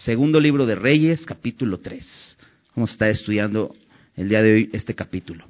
Segundo libro de Reyes, capítulo 3. Vamos a estar estudiando el día de hoy este capítulo.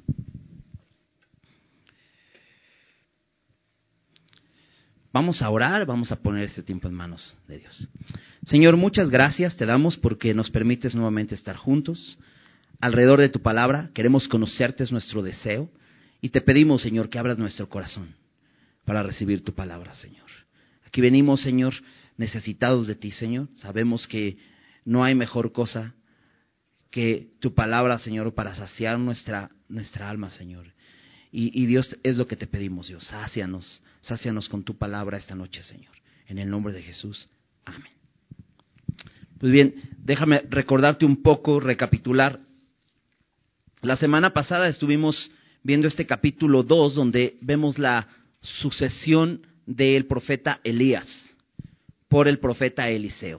Vamos a orar, vamos a poner este tiempo en manos de Dios. Señor, muchas gracias te damos porque nos permites nuevamente estar juntos alrededor de tu palabra. Queremos conocerte, es nuestro deseo. Y te pedimos, Señor, que abras nuestro corazón para recibir tu palabra, Señor. Aquí venimos, Señor, necesitados de ti, Señor. Sabemos que no hay mejor cosa que tu palabra, Señor, para saciar nuestra alma, Señor. Y Dios, es lo que te pedimos, Dios. Sácianos con tu palabra esta noche, Señor. En el nombre de Jesús. Amén. Pues bien, déjame recordarte un poco, recapitular. La semana pasada estuvimos viendo este capítulo 2, donde vemos la sucesión del profeta Elías por el profeta Eliseo.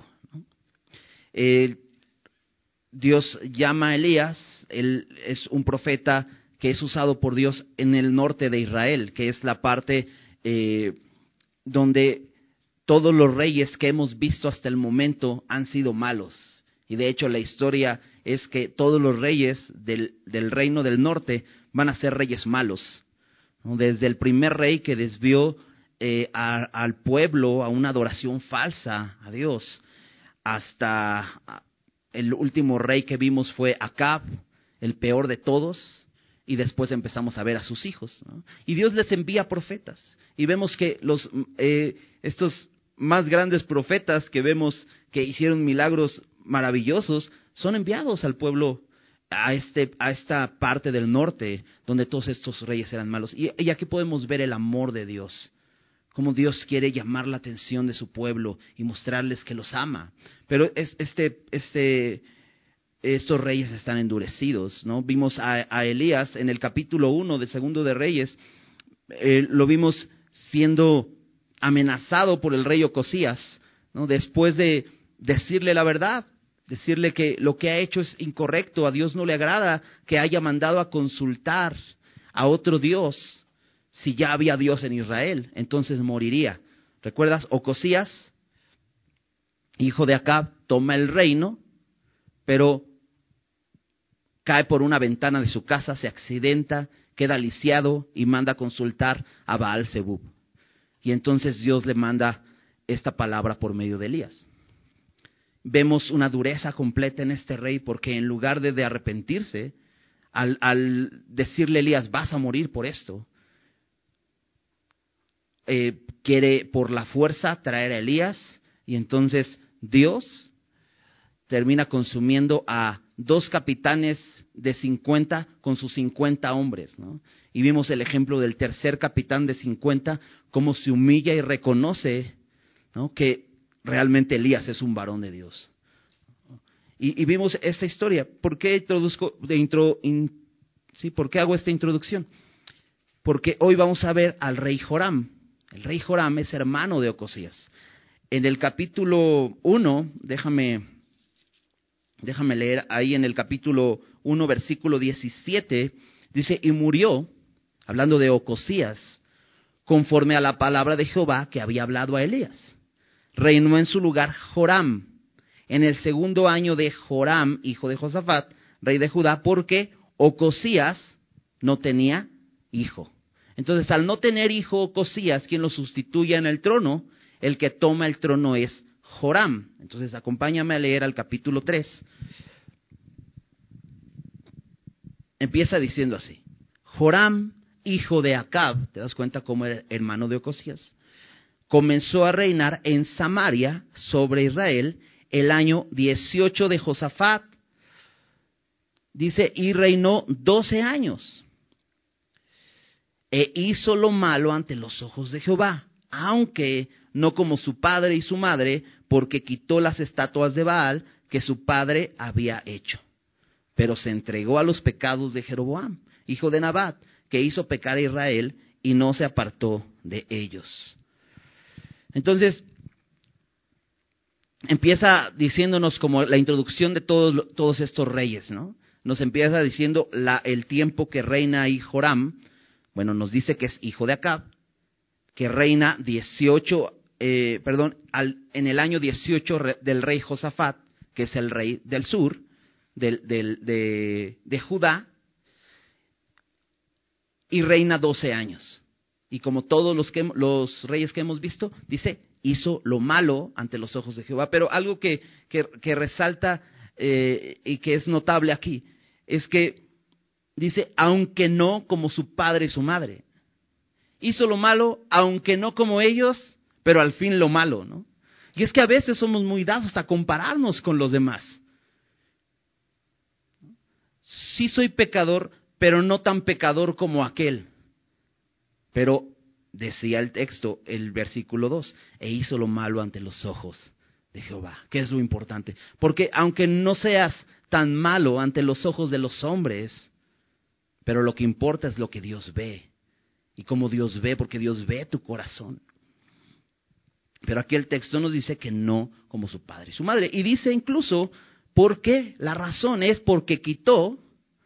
Dios llama a Elías, él es un profeta que es usado por Dios en el norte de Israel, que es la parte donde todos los reyes que hemos visto hasta el momento han sido malos. Y de hecho la historia es que todos los reyes del reino del norte van a ser reyes malos, ¿no? Desde el primer rey que desvió al pueblo a una adoración falsa a Dios, hasta el último rey que vimos fue Acab, el peor de todos. Y después empezamos a ver a sus hijos, ¿no? Y Dios les envía profetas. Y vemos que estos más grandes profetas que vemos que hicieron milagros maravillosos son enviados al pueblo, a esta parte del norte donde todos estos reyes eran malos. Y aquí podemos ver el amor de Dios. Cómo Dios quiere llamar la atención de su pueblo y mostrarles que los ama. Pero estos reyes están endurecidos, ¿no? Vimos a Elías en el capítulo 1 de Segundo de Reyes, lo vimos siendo amenazado por el rey Ocosías, ¿no? Después de decirle la verdad, decirle que lo que ha hecho es incorrecto, a Dios no le agrada que haya mandado a consultar a otro Dios, si ya había Dios en Israel, entonces moriría. ¿Recuerdas? Ocosías, hijo de Acab, toma el reino, pero cae por una ventana de su casa, se accidenta, queda lisiado y manda a consultar a Baal-Zebub. Y entonces Dios le manda esta palabra por medio de Elías. Vemos una dureza completa en este rey porque en lugar de arrepentirse, al decirle a Elías, vas a morir por esto, quiere por la fuerza traer a Elías y entonces Dios termina consumiendo a 2 capitanes de 50 con sus 50 hombres, ¿no? Y vimos el ejemplo del tercer capitán de 50, cómo se humilla y reconoce, ¿no?, que realmente Elías es un varón de Dios. Y vimos esta historia. ¿Por qué ¿por qué hago esta introducción? Porque hoy vamos a ver al rey Joram. El rey Joram es hermano de Ocosías. En el capítulo 1, déjame leer ahí en el capítulo 1, versículo 17, dice, y murió, hablando de Ocosías, conforme a la palabra de Jehová que había hablado a Elías. Reinó en su lugar Joram, en el segundo año de Joram, hijo de Josafat, rey de Judá, porque Ocosías no tenía hijo. Entonces, al no tener hijo Ocosías, quien lo sustituya en el trono, el que toma el trono es Joram. Entonces, acompáñame a leer al capítulo 3. Empieza diciendo así: Joram, hijo de Acab, ¿te das cuenta cómo era hermano de Ocosías? Comenzó a reinar en Samaria sobre Israel el año 18 de Josafat. Dice, y reinó 12 años. E hizo lo malo ante los ojos de Jehová, aunque no como su padre y su madre, porque quitó las estatuas de Baal que su padre había hecho. Pero se entregó a los pecados de Jeroboam, hijo de Nabat, que hizo pecar a Israel y no se apartó de ellos. Entonces, empieza diciéndonos como la introducción de todos estos reyes, ¿no? Nos empieza diciendo el tiempo que reina ahí Joram. Bueno, nos dice que es hijo de Acab, que reina en el año 18 del rey Josafat, que es el rey del sur, de Judá, y reina 12 años. Y como todos los reyes que hemos visto, dice, hizo lo malo ante los ojos de Jehová. Pero algo que resalta y que es notable aquí, es que dice, aunque no como su padre y su madre. Hizo lo malo, aunque no como ellos, pero al fin lo malo, ¿no? Y es que a veces somos muy dados a compararnos con los demás. Sí soy pecador, pero no tan pecador como aquel. Pero decía el texto, el versículo 2, e hizo lo malo ante los ojos de Jehová. ¿Qué es lo importante? Porque aunque no seas tan malo ante los ojos de los hombres, pero lo que importa es lo que Dios ve. Y cómo Dios ve, porque Dios ve tu corazón. Pero aquí el texto nos dice que no como su padre y su madre. Y dice incluso, ¿por qué? La razón es porque quitó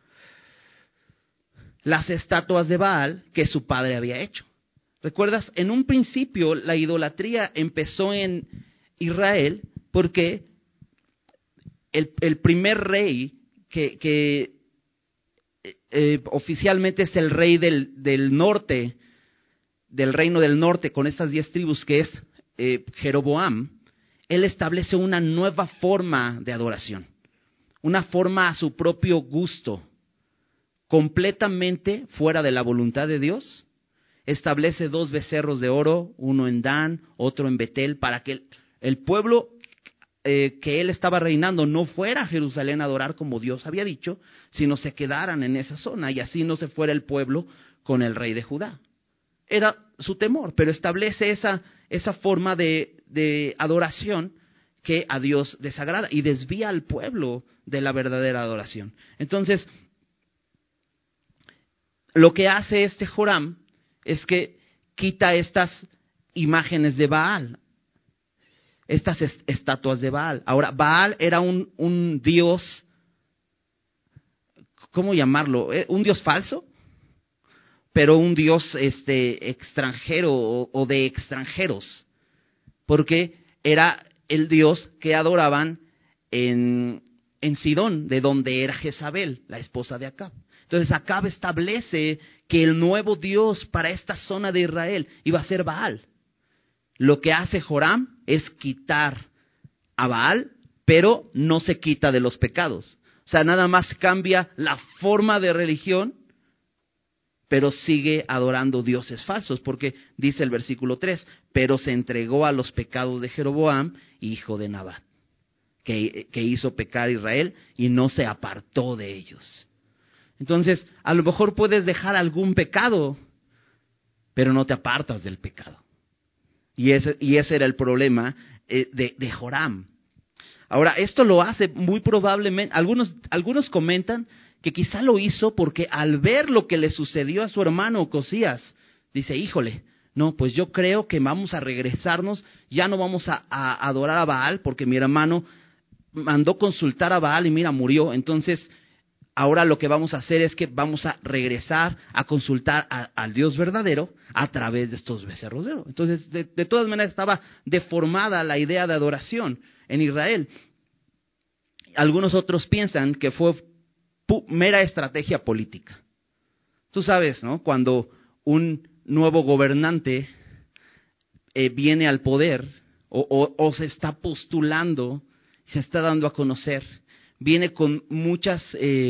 las estatuas de Baal que su padre había hecho. ¿Recuerdas? En un principio la idolatría empezó en Israel porque el primer rey que oficialmente es el rey del norte, del reino del norte, con estas 10 tribus, que es Jeroboam, él establece una nueva forma de adoración, una forma a su propio gusto, completamente fuera de la voluntad de Dios. Establece 2 becerros de oro, uno en Dan, otro en Betel, para que el pueblo que él estaba reinando no fuera a Jerusalén a adorar como Dios había dicho, sino se quedaran en esa zona y así no se fuera el pueblo con el rey de Judá. Era su temor, pero establece esa forma de adoración que a Dios desagrada y desvía al pueblo de la verdadera adoración. Entonces, lo que hace este Joram es que quita estas imágenes de Baal, estas estatuas de Baal. Ahora, Baal era un dios, ¿cómo llamarlo? Un dios falso, pero un dios extranjero o de extranjeros, porque era el dios que adoraban en Sidón, de donde era Jezabel, la esposa de Acab. Entonces Acab establece que el nuevo dios para esta zona de Israel iba a ser Baal. Lo que hace Joram es quitar a Baal, pero no se quita de los pecados. O sea, nada más cambia la forma de religión, pero sigue adorando dioses falsos, porque dice el versículo 3, pero se entregó a los pecados de Jeroboam, hijo de Nabat, que hizo pecar a Israel y no se apartó de ellos. Entonces, a lo mejor puedes dejar algún pecado, pero no te apartas del pecado. Y ese era el problema de Joram. Ahora, esto lo hace muy probablemente, algunos comentan que quizá lo hizo porque al ver lo que le sucedió a su hermano Ocosías, dice, híjole, no, pues yo creo que vamos a regresarnos, ya no vamos a adorar a Baal, porque mi hermano mandó consultar a Baal y mira, murió. Entonces, ahora lo que vamos a hacer es que vamos a regresar a consultar al Dios verdadero a través de estos becerros de oro. Entonces, de todas maneras estaba deformada la idea de adoración en Israel. Algunos otros piensan que fue mera estrategia política. Tú sabes, ¿no? Cuando un nuevo gobernante viene al poder o se está postulando, se está dando a conocer, viene con muchas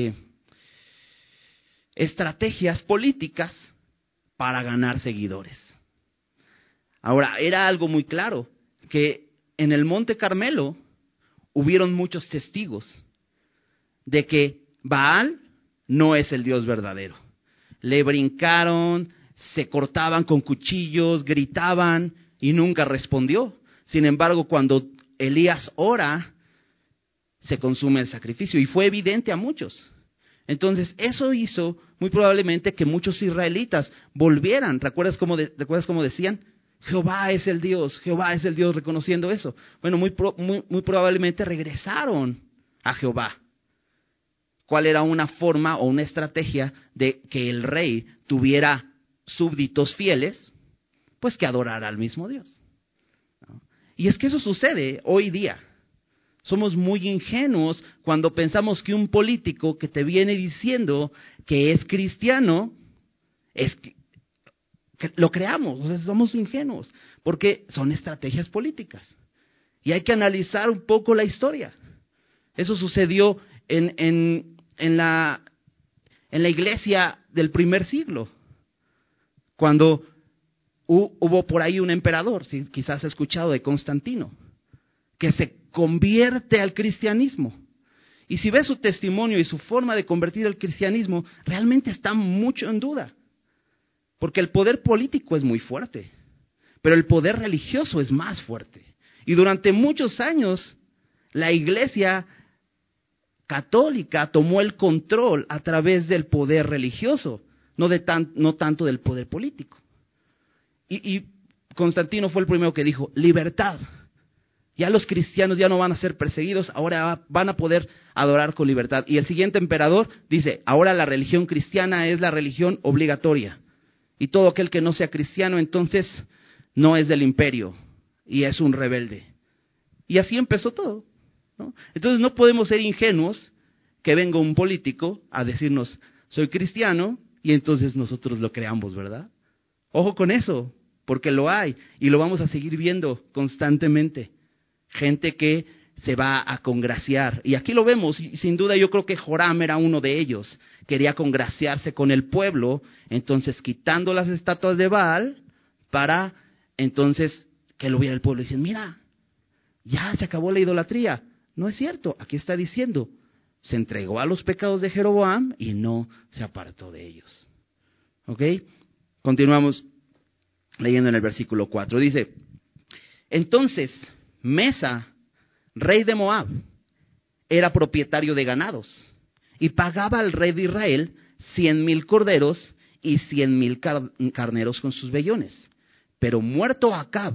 estrategias políticas para ganar seguidores. Ahora, era algo muy claro, que en el Monte Carmelo hubieron muchos testigos de que Baal no es el Dios verdadero. Le brincaron, se cortaban con cuchillos, gritaban y nunca respondió. Sin embargo, cuando Elías ora, se consume el sacrificio y fue evidente a muchos. Entonces, eso hizo muy probablemente que muchos israelitas volvieran. ¿Recuerdas cómo decían? Jehová es el Dios, reconociendo eso. Bueno, muy probablemente regresaron a Jehová. ¿Cuál era una forma o una estrategia de que el rey tuviera súbditos fieles? Pues que adorara al mismo Dios, ¿no? Y es que eso sucede hoy día. Somos muy ingenuos cuando pensamos que un político que te viene diciendo que es cristiano, que lo creamos. O sea, somos ingenuos, porque son estrategias políticas. Y hay que analizar un poco la historia. Eso sucedió en la iglesia del primer siglo, cuando hubo por ahí un emperador, si quizás has escuchado de Constantino, que se convierte al cristianismo. Y si ves su testimonio y su forma de convertir al cristianismo, realmente está mucho en duda. Porque el poder político es muy fuerte, pero el poder religioso es más fuerte. Y durante muchos años, la iglesia católica tomó el control a través del poder religioso, no tanto del poder político. Y Constantino fue el primero que dijo, libertad. Ya los cristianos ya no van a ser perseguidos, ahora van a poder adorar con libertad. Y el siguiente emperador dice, ahora la religión cristiana es la religión obligatoria. Y todo aquel que no sea cristiano, entonces, no es del imperio y es un rebelde. Y así empezó todo, ¿no? Entonces no podemos ser ingenuos que venga un político a decirnos, soy cristiano, y entonces nosotros lo creamos, ¿verdad? Ojo con eso, porque lo hay y lo vamos a seguir viendo constantemente. Gente que se va a congraciar. Y aquí lo vemos, y sin duda yo creo que Joram era uno de ellos. Quería congraciarse con el pueblo, entonces quitando las estatuas de Baal, para entonces que lo viera el pueblo y dicen, mira, ya se acabó la idolatría. No es cierto, aquí está diciendo, se entregó a los pecados de Jeroboam y no se apartó de ellos. ¿Ok? Continuamos leyendo en el versículo 4. Dice, entonces Mesa, rey de Moab, era propietario de ganados y pagaba al rey de Israel 100,000 corderos y 100,000 carneros con sus vellones. Pero muerto Acab,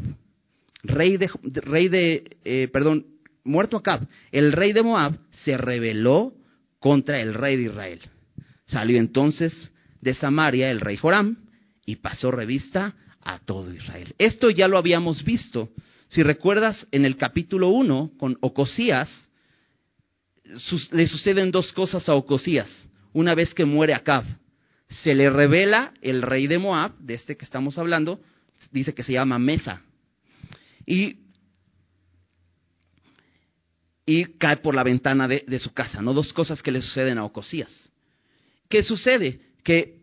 muerto Acab, el rey de Moab se rebeló contra el rey de Israel. Salió entonces de Samaria el rey Joram y pasó revista a todo Israel. Esto ya lo habíamos visto. Si recuerdas, en el capítulo 1, con Ocosías, le suceden dos cosas a Ocosías. Una vez que muere Acab, se le revela el rey de Moab, de este que estamos hablando, dice que se llama Mesa, y cae por la ventana de su casa, ¿no? Dos cosas que le suceden a Ocosías. ¿Qué sucede? Que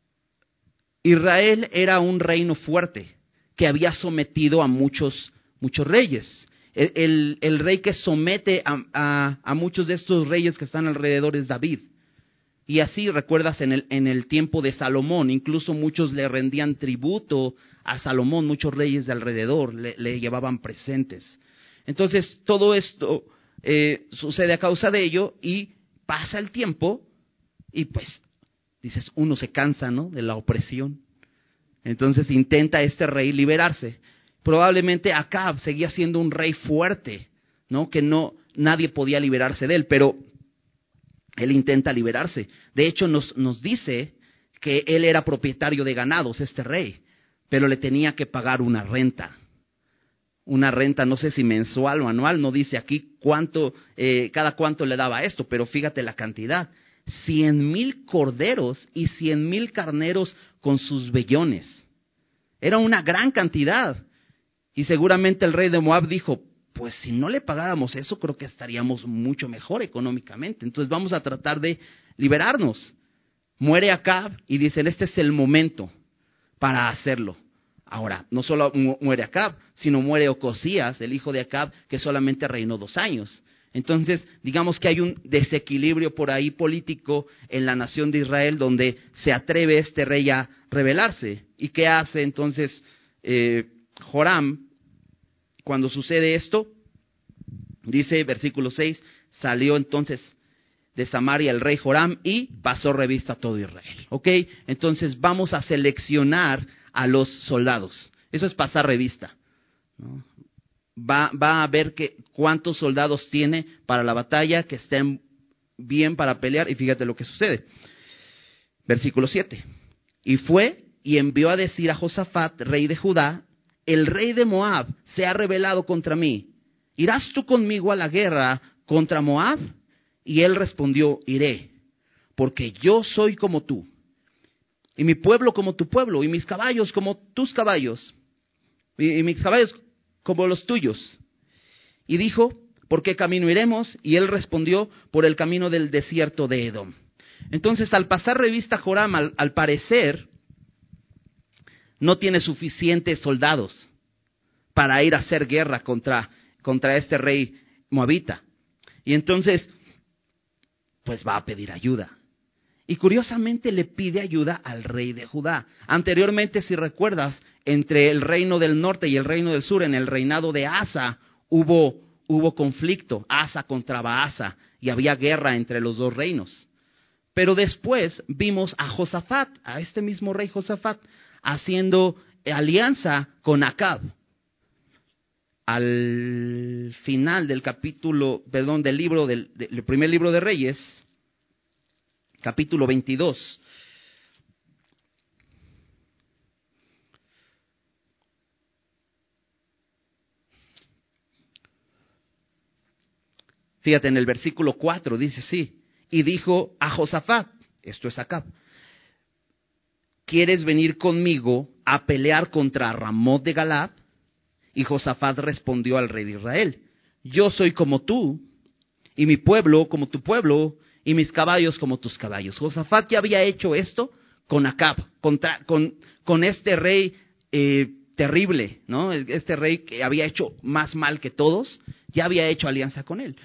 Israel era un reino fuerte, que había sometido a muchos reyes. El rey que somete a muchos de estos reyes que están alrededor es David. Y así recuerdas en el tiempo de Salomón, incluso muchos le rendían tributo a Salomón, muchos reyes de alrededor le llevaban presentes. Entonces todo esto sucede a causa de ello y pasa el tiempo y pues dices, uno se cansa, ¿no?, de la opresión. Entonces intenta este rey liberarse. Probablemente Acab seguía siendo un rey fuerte, ¿no?, que nadie podía liberarse de él, pero él intenta liberarse. De hecho, nos dice que él era propietario de ganados, este rey, pero le tenía que pagar una renta. Una renta, no sé si mensual o anual, no dice aquí cada cuánto le daba esto, pero fíjate la cantidad. 100,000 corderos y 100,000 carneros con sus vellones. Era una gran cantidad. Y seguramente el rey de Moab dijo, pues si no le pagáramos eso, creo que estaríamos mucho mejor económicamente. Entonces vamos a tratar de liberarnos. Muere Acab y dicen, este es el momento para hacerlo. Ahora, no solo muere Acab, sino muere Ocosías, el hijo de Acab, que solamente reinó 2 años. Entonces, digamos que hay un desequilibrio por ahí político en la nación de Israel, donde se atreve este rey a rebelarse. ¿Y qué hace entonces Joram cuando sucede esto? Dice, versículo 6, salió entonces de Samaria el rey Joram y pasó revista a todo Israel. ¿Ok? Entonces vamos a seleccionar a los soldados. Eso es pasar revista, ¿no? Va a ver cuántos soldados tiene para la batalla, que estén bien para pelear, y fíjate lo que sucede. Versículo 7. Y fue y envió a decir a Josafat, rey de Judá, el rey de Moab se ha rebelado contra mí, ¿irás tú conmigo a la guerra contra Moab? Y él respondió, iré, porque yo soy como tú, y mi pueblo como tu pueblo, y mis caballos como tus caballos, y mis caballos como los tuyos. Y dijo, ¿por qué camino iremos? Y él respondió, por el camino del desierto de Edom. Entonces, al pasar revista Joram, al parecer, no tiene suficientes soldados para ir a hacer guerra contra este rey moabita. Y entonces, pues va a pedir ayuda. Y curiosamente le pide ayuda al rey de Judá. Anteriormente, si recuerdas, entre el reino del norte y el reino del sur, en el reinado de Asa, hubo conflicto, Asa contra Baasa, y había guerra entre los dos reinos. Pero después vimos a Josafat, a este mismo rey Josafat, haciendo alianza con Acab. Al final del del primer libro de Reyes, capítulo 22. Fíjate, en el versículo 4 dice así, y dijo a Josafat, esto es Acab, ¿quieres venir conmigo a pelear contra Ramot de Galad? Y Josafat respondió al rey de Israel, yo soy como tú, y mi pueblo como tu pueblo, y mis caballos como tus caballos. Josafat ya había hecho esto con Acab, con este rey terrible, ¿no? Este rey que había hecho más mal que todos, ya había hecho alianza con él.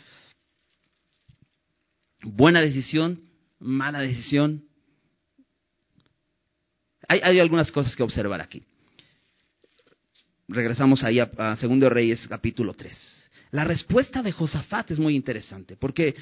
Buena decisión, mala decisión. Hay algunas cosas que observar aquí. Regresamos ahí a 2 Reyes, capítulo 3. La respuesta de Josafat es muy interesante, porque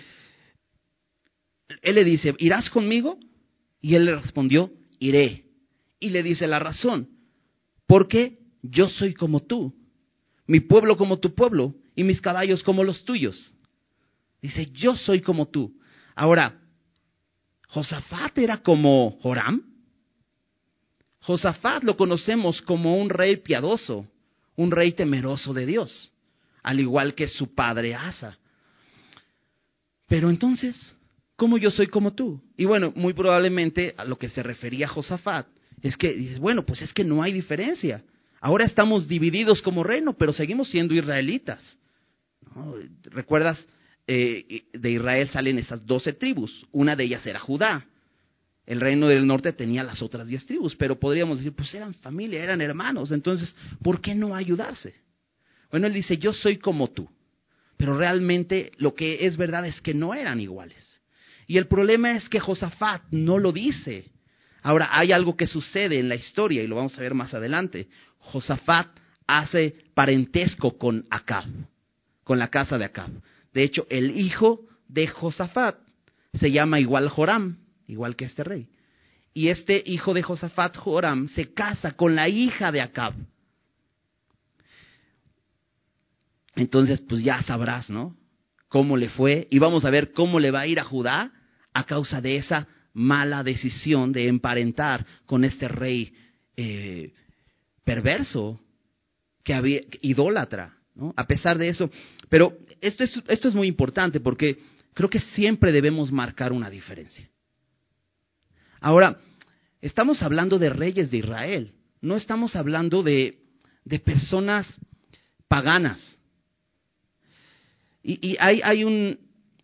él le dice, ¿irás conmigo? Y él le respondió, iré. Y le dice la razón, porque yo soy como tú, mi pueblo como tu pueblo, y mis caballos como los tuyos. Dice, yo soy como tú. Ahora, ¿Josafat era como Joram? Josafat lo conocemos como un rey piadoso, un rey temeroso de Dios, al igual que su padre Asa. Pero entonces, ¿cómo yo soy como tú? Y bueno, muy probablemente a lo que se refería Josafat es que dices, bueno, pues es que no hay diferencia. Ahora estamos divididos como reino, pero seguimos siendo israelitas, ¿no? ¿Recuerdas? De Israel salen esas 12 tribus, una de ellas era Judá. El reino del norte tenía las otras 10 tribus, pero podríamos decir, pues eran familia, eran hermanos, entonces, ¿por qué no ayudarse? Bueno, él dice, yo soy como tú, pero realmente lo que es verdad es que no eran iguales. Y el problema es que Josafat no lo dice. Ahora, hay algo que sucede en la historia, y lo vamos a ver más adelante. Josafat hace parentesco con Acab, con la casa de Acab. De hecho, el hijo de Josafat se llama igual Joram, igual que este rey. Y este hijo de Josafat, Joram, se casa con la hija de Acab. Entonces, pues ya sabrás, ¿no? Cómo le fue. Y vamos a ver cómo le va a ir a Judá a causa de esa mala decisión de emparentar con este rey perverso, que había idólatra, ¿no? A pesar de eso. Pero esto es muy importante porque creo que siempre debemos marcar una diferencia. Ahora, estamos hablando de reyes de Israel, no estamos hablando de personas paganas. Y hay un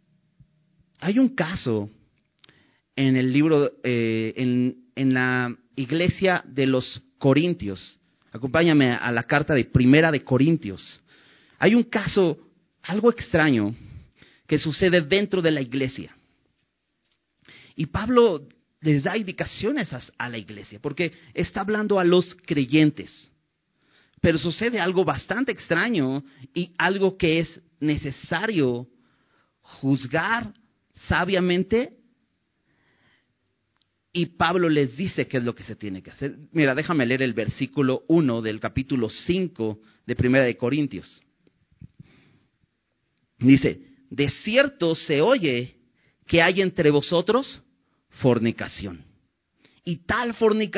caso en el libro, en la iglesia de los Corintios. Acompáñame a la carta de Primera de Corintios. Hay un caso, algo extraño, que sucede dentro de la iglesia. Y Pablo les da indicaciones a la iglesia, porque está hablando a los creyentes. Pero sucede algo bastante extraño y algo que es necesario juzgar sabiamente. Y Pablo les dice qué es lo que se tiene que hacer. Mira, déjame leer el versículo 1 del capítulo 5 de Primera de Corintios. Dice, de cierto se oye que hay entre vosotros fornicación. Y tal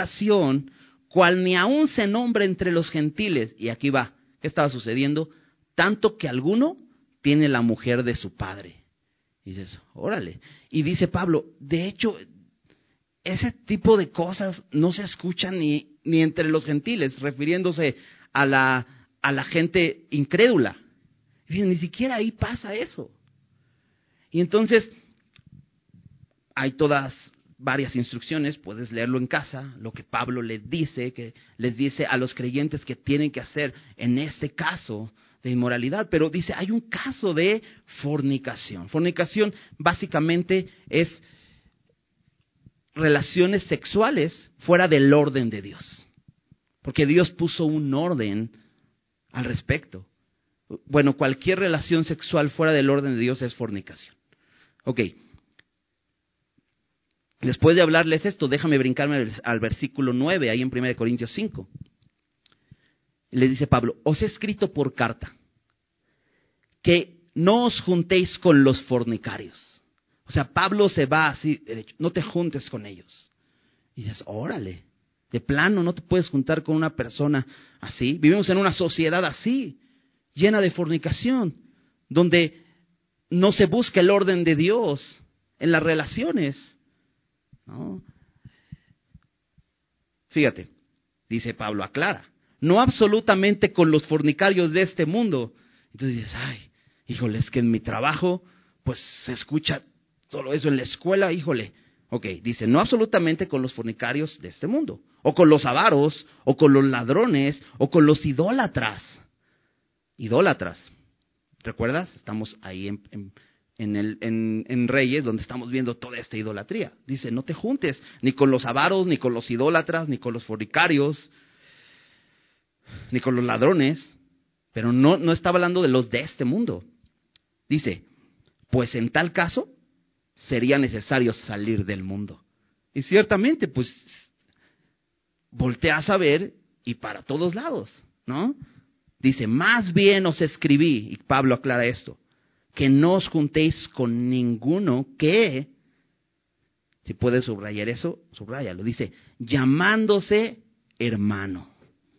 fornicación, cual ni aún se nombra entre los gentiles. Y aquí va, ¿qué estaba sucediendo? tanto que alguno tiene la mujer de su padre. Y dices, órale. Y dice Pablo, de hecho, ese tipo de cosas no se escuchan ni entre los gentiles, refiriéndose a la gente incrédula. Dice, ni siquiera ahí pasa eso. Y entonces, hay varias instrucciones, puedes leerlo en casa, lo que Pablo les dice a los creyentes que tienen que hacer en este caso de inmoralidad. Pero dice, hay un caso de fornicación. Fornicación básicamente es relaciones sexuales fuera del orden de Dios. Porque Dios puso un orden al respecto. Bueno, cualquier relación sexual fuera del orden de Dios es fornicación. Ok. Después de hablarles esto, déjame brincarme al versículo 9, ahí en 1 Corintios 5. Le dice Pablo, os he escrito por carta que no os juntéis con los fornicarios. O sea, Pablo se va así, no te juntes con ellos. Y dices, órale, de plano no te puedes juntar con una persona así. Vivimos en una sociedad así, llena de fornicación, donde no se busca el orden de Dios en las relaciones. ¿No? Fíjate, dice Pablo, aclara, no absolutamente con los fornicarios de este mundo. Entonces dices, ay, híjole, es que en mi trabajo, pues se escucha solo eso, en la escuela, híjole. Ok, dice, no absolutamente con los fornicarios de este mundo, o con los avaros, o con los ladrones, o con los idólatras. Idólatras. ¿Recuerdas? Estamos ahí en Reyes, donde estamos viendo toda esta idolatría. Dice, no te juntes ni con los avaros, ni con los idólatras, ni con los fornicarios, ni con los ladrones. Pero no estaba hablando de los de este mundo. Dice, pues en tal caso sería necesario salir del mundo. Y ciertamente, pues, volteas a ver y para todos lados, ¿no? Dice, más bien os escribí, y Pablo aclara esto, que no os juntéis con ninguno que, si puedes subrayar eso, subráyalo, dice, llamándose hermano.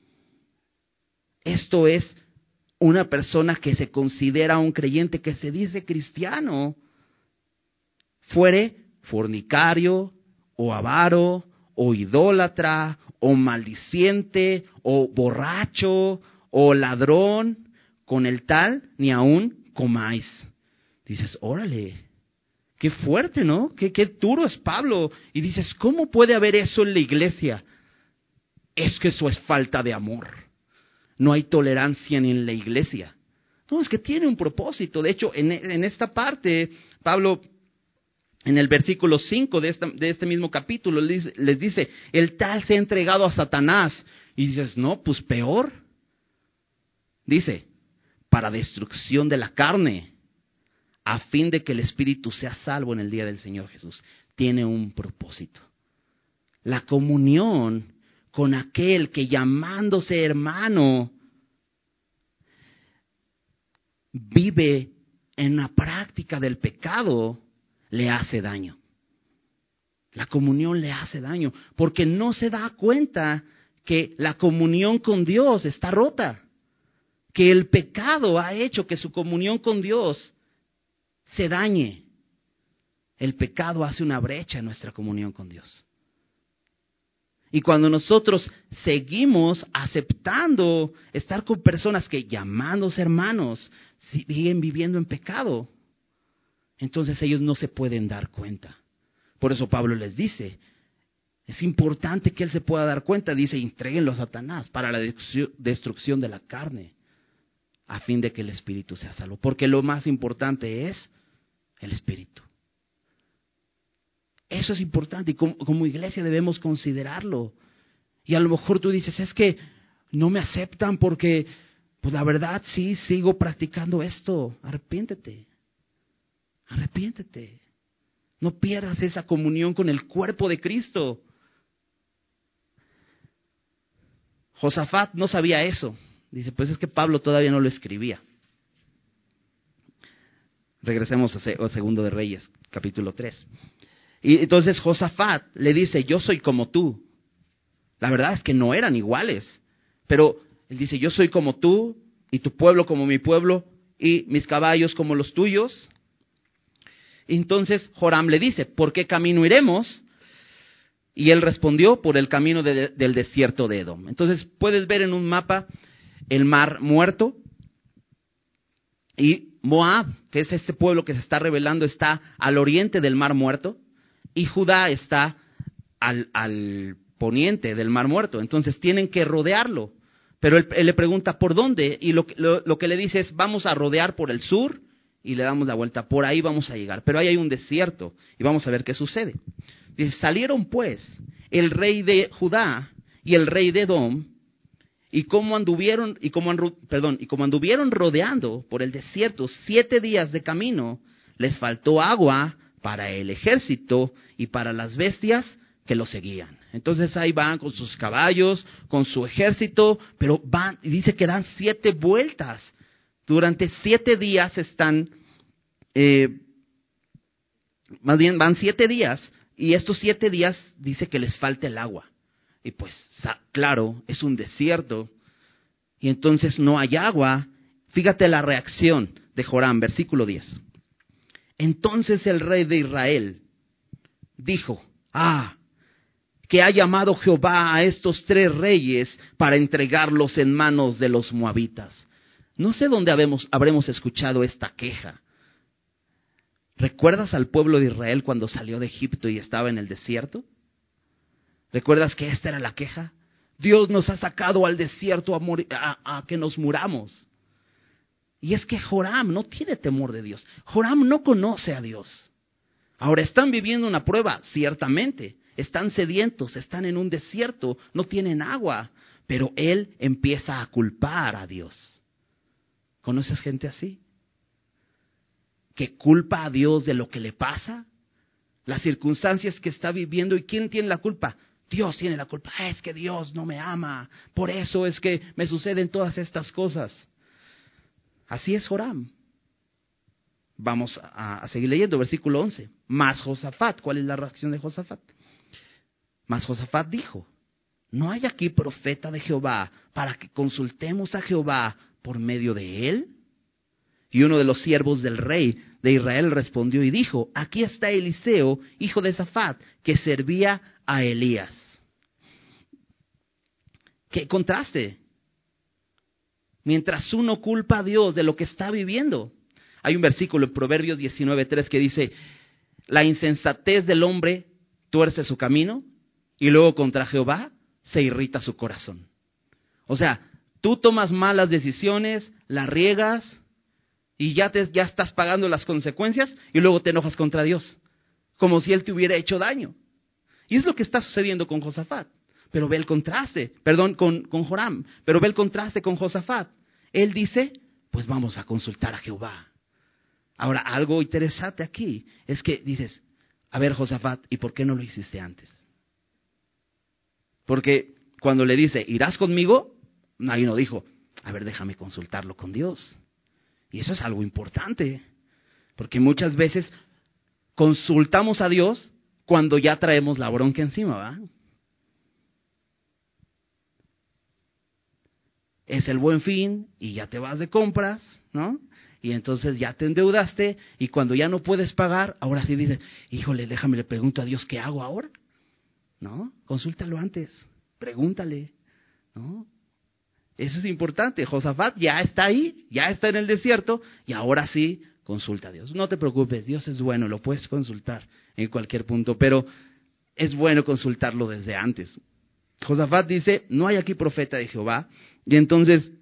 Esto es una persona que se considera un creyente, que se dice cristiano, fuere fornicario, o avaro, o idólatra, o maldiciente, o borracho, o ladrón, con el tal ni aún comáis. Dices, órale, qué fuerte, ¿no? Qué duro es Pablo. Y dices, ¿cómo puede haber eso en la iglesia? Es que eso es falta de amor. No hay tolerancia ni en la iglesia. No, es que tiene un propósito. De hecho, en esta parte, Pablo, en el versículo 5 de este mismo capítulo, les dice, el tal se ha entregado a Satanás. Y dices, no, pues peor. Dice, para destrucción de la carne, a fin de que el espíritu sea salvo en el día del Señor Jesús. Tiene un propósito. La comunión con aquel que, llamándose hermano, vive en la práctica del pecado, le hace daño. La comunión le hace daño, porque no se da cuenta que la comunión con Dios está rota, que el pecado ha hecho que su comunión con Dios se dañe. El pecado hace una brecha en nuestra comunión con Dios. Y cuando nosotros seguimos aceptando estar con personas que, llamándose hermanos, siguen viviendo en pecado, entonces ellos no se pueden dar cuenta. Por eso Pablo les dice, es importante que él se pueda dar cuenta. Dice, entréguenlo a Satanás para la destrucción de la carne, a fin de que el espíritu sea salvo. Porque lo más importante es el espíritu. Eso es importante y como iglesia debemos considerarlo. Y a lo mejor tú dices, es que no me aceptan porque, pues la verdad sí, sigo practicando esto. Arrepiéntete. Arrepiéntete. No pierdas esa comunión con el cuerpo de Cristo. Josafat no sabía eso. Dice, pues es que Pablo todavía no lo escribía. Regresemos a Segundo de Reyes, capítulo 3. Y entonces Josafat le dice, yo soy como tú. La verdad es que no eran iguales. Pero él dice, yo soy como tú, y tu pueblo como mi pueblo, y mis caballos como los tuyos. Entonces Joram le dice, ¿por qué camino iremos? Y él respondió, por el camino del desierto de Edom. Entonces puedes ver en un mapa el mar Muerto, y Moab, que es este pueblo que se está rebelando, está al oriente del mar Muerto, y Judá está al poniente del mar Muerto. Entonces tienen que rodearlo. Pero él le pregunta, ¿por dónde? Y lo que le dice es, vamos a rodear por el sur, y le damos la vuelta, por ahí vamos a llegar. Pero ahí hay un desierto, y vamos a ver qué sucede. Dice, salieron pues el rey de Judá y el rey de Edom, y como anduvieron rodeando por el desierto 7 días de camino, les faltó agua para el ejército y para las bestias que lo seguían. Entonces ahí van con sus caballos, con su ejército, pero van, y dice que dan 7 vueltas. Durante 7 días están, más bien van 7 días, y estos 7 días dice que les falta el agua. Y pues, claro, es un desierto, y entonces no hay agua. Fíjate la reacción de Joram, versículo 10. Entonces el rey de Israel dijo, que ha llamado Jehová a estos 3 reyes para entregarlos en manos de los moabitas. No sé dónde habremos escuchado esta queja. ¿Recuerdas al pueblo de Israel cuando salió de Egipto y estaba en el desierto? ¿Recuerdas que esta era la queja? Dios nos ha sacado al desierto a que nos muramos. Y es que Joram no tiene temor de Dios. Joram no conoce a Dios. Ahora están viviendo una prueba, ciertamente. Están sedientos, están en un desierto, no tienen agua. Pero él empieza a culpar a Dios. ¿Conoces gente así? Que culpa a Dios de lo que le pasa, las circunstancias que está viviendo. ¿Y quién tiene la culpa? Dios tiene la culpa. Es que Dios no me ama, por eso es que me suceden todas estas cosas. Así es Joram. Vamos a seguir leyendo, versículo 11. Mas Josafat, ¿cuál es la reacción de Josafat? Mas Josafat dijo, ¿no hay aquí profeta de Jehová para que consultemos a Jehová por medio de él? Y uno de los siervos del rey de Israel respondió y dijo, aquí está Eliseo, hijo de Safat, que servía a Elías. ¿Qué contraste? Mientras uno culpa a Dios de lo que está viviendo. Hay un versículo en Proverbios 19:3 que dice, la insensatez del hombre tuerce su camino y luego contra Jehová se irrita su corazón. O sea, tú tomas malas decisiones, las riegas y ya estás pagando las consecuencias y luego te enojas contra Dios, como si Él te hubiera hecho daño. Y es lo que está sucediendo con Josafat. Pero ve el contraste, con Joram, pero ve el contraste con Josafat. Él dice, pues vamos a consultar a Jehová. Ahora, algo interesante aquí es que dices, a ver Josafat, ¿y por qué no lo hiciste antes? Porque cuando le dice, ¿irás conmigo? Nadie no dijo, a ver, déjame consultarlo con Dios. Y eso es algo importante, porque muchas veces consultamos a Dios cuando ya traemos la bronca encima, ¿verdad? Es el Buen Fin y ya te vas de compras, ¿no? Y entonces ya te endeudaste y cuando ya no puedes pagar, ahora sí dices, híjole, déjame le pregunto a Dios qué hago ahora, ¿no? Consúltalo antes, pregúntale, ¿no? Eso es importante. Josafat ya está ahí, ya está en el desierto y ahora sí consulta a Dios. No te preocupes, Dios es bueno, lo puedes consultar en cualquier punto, pero es bueno consultarlo desde antes. Josafat dice, no hay aquí profeta de Jehová. Y entonces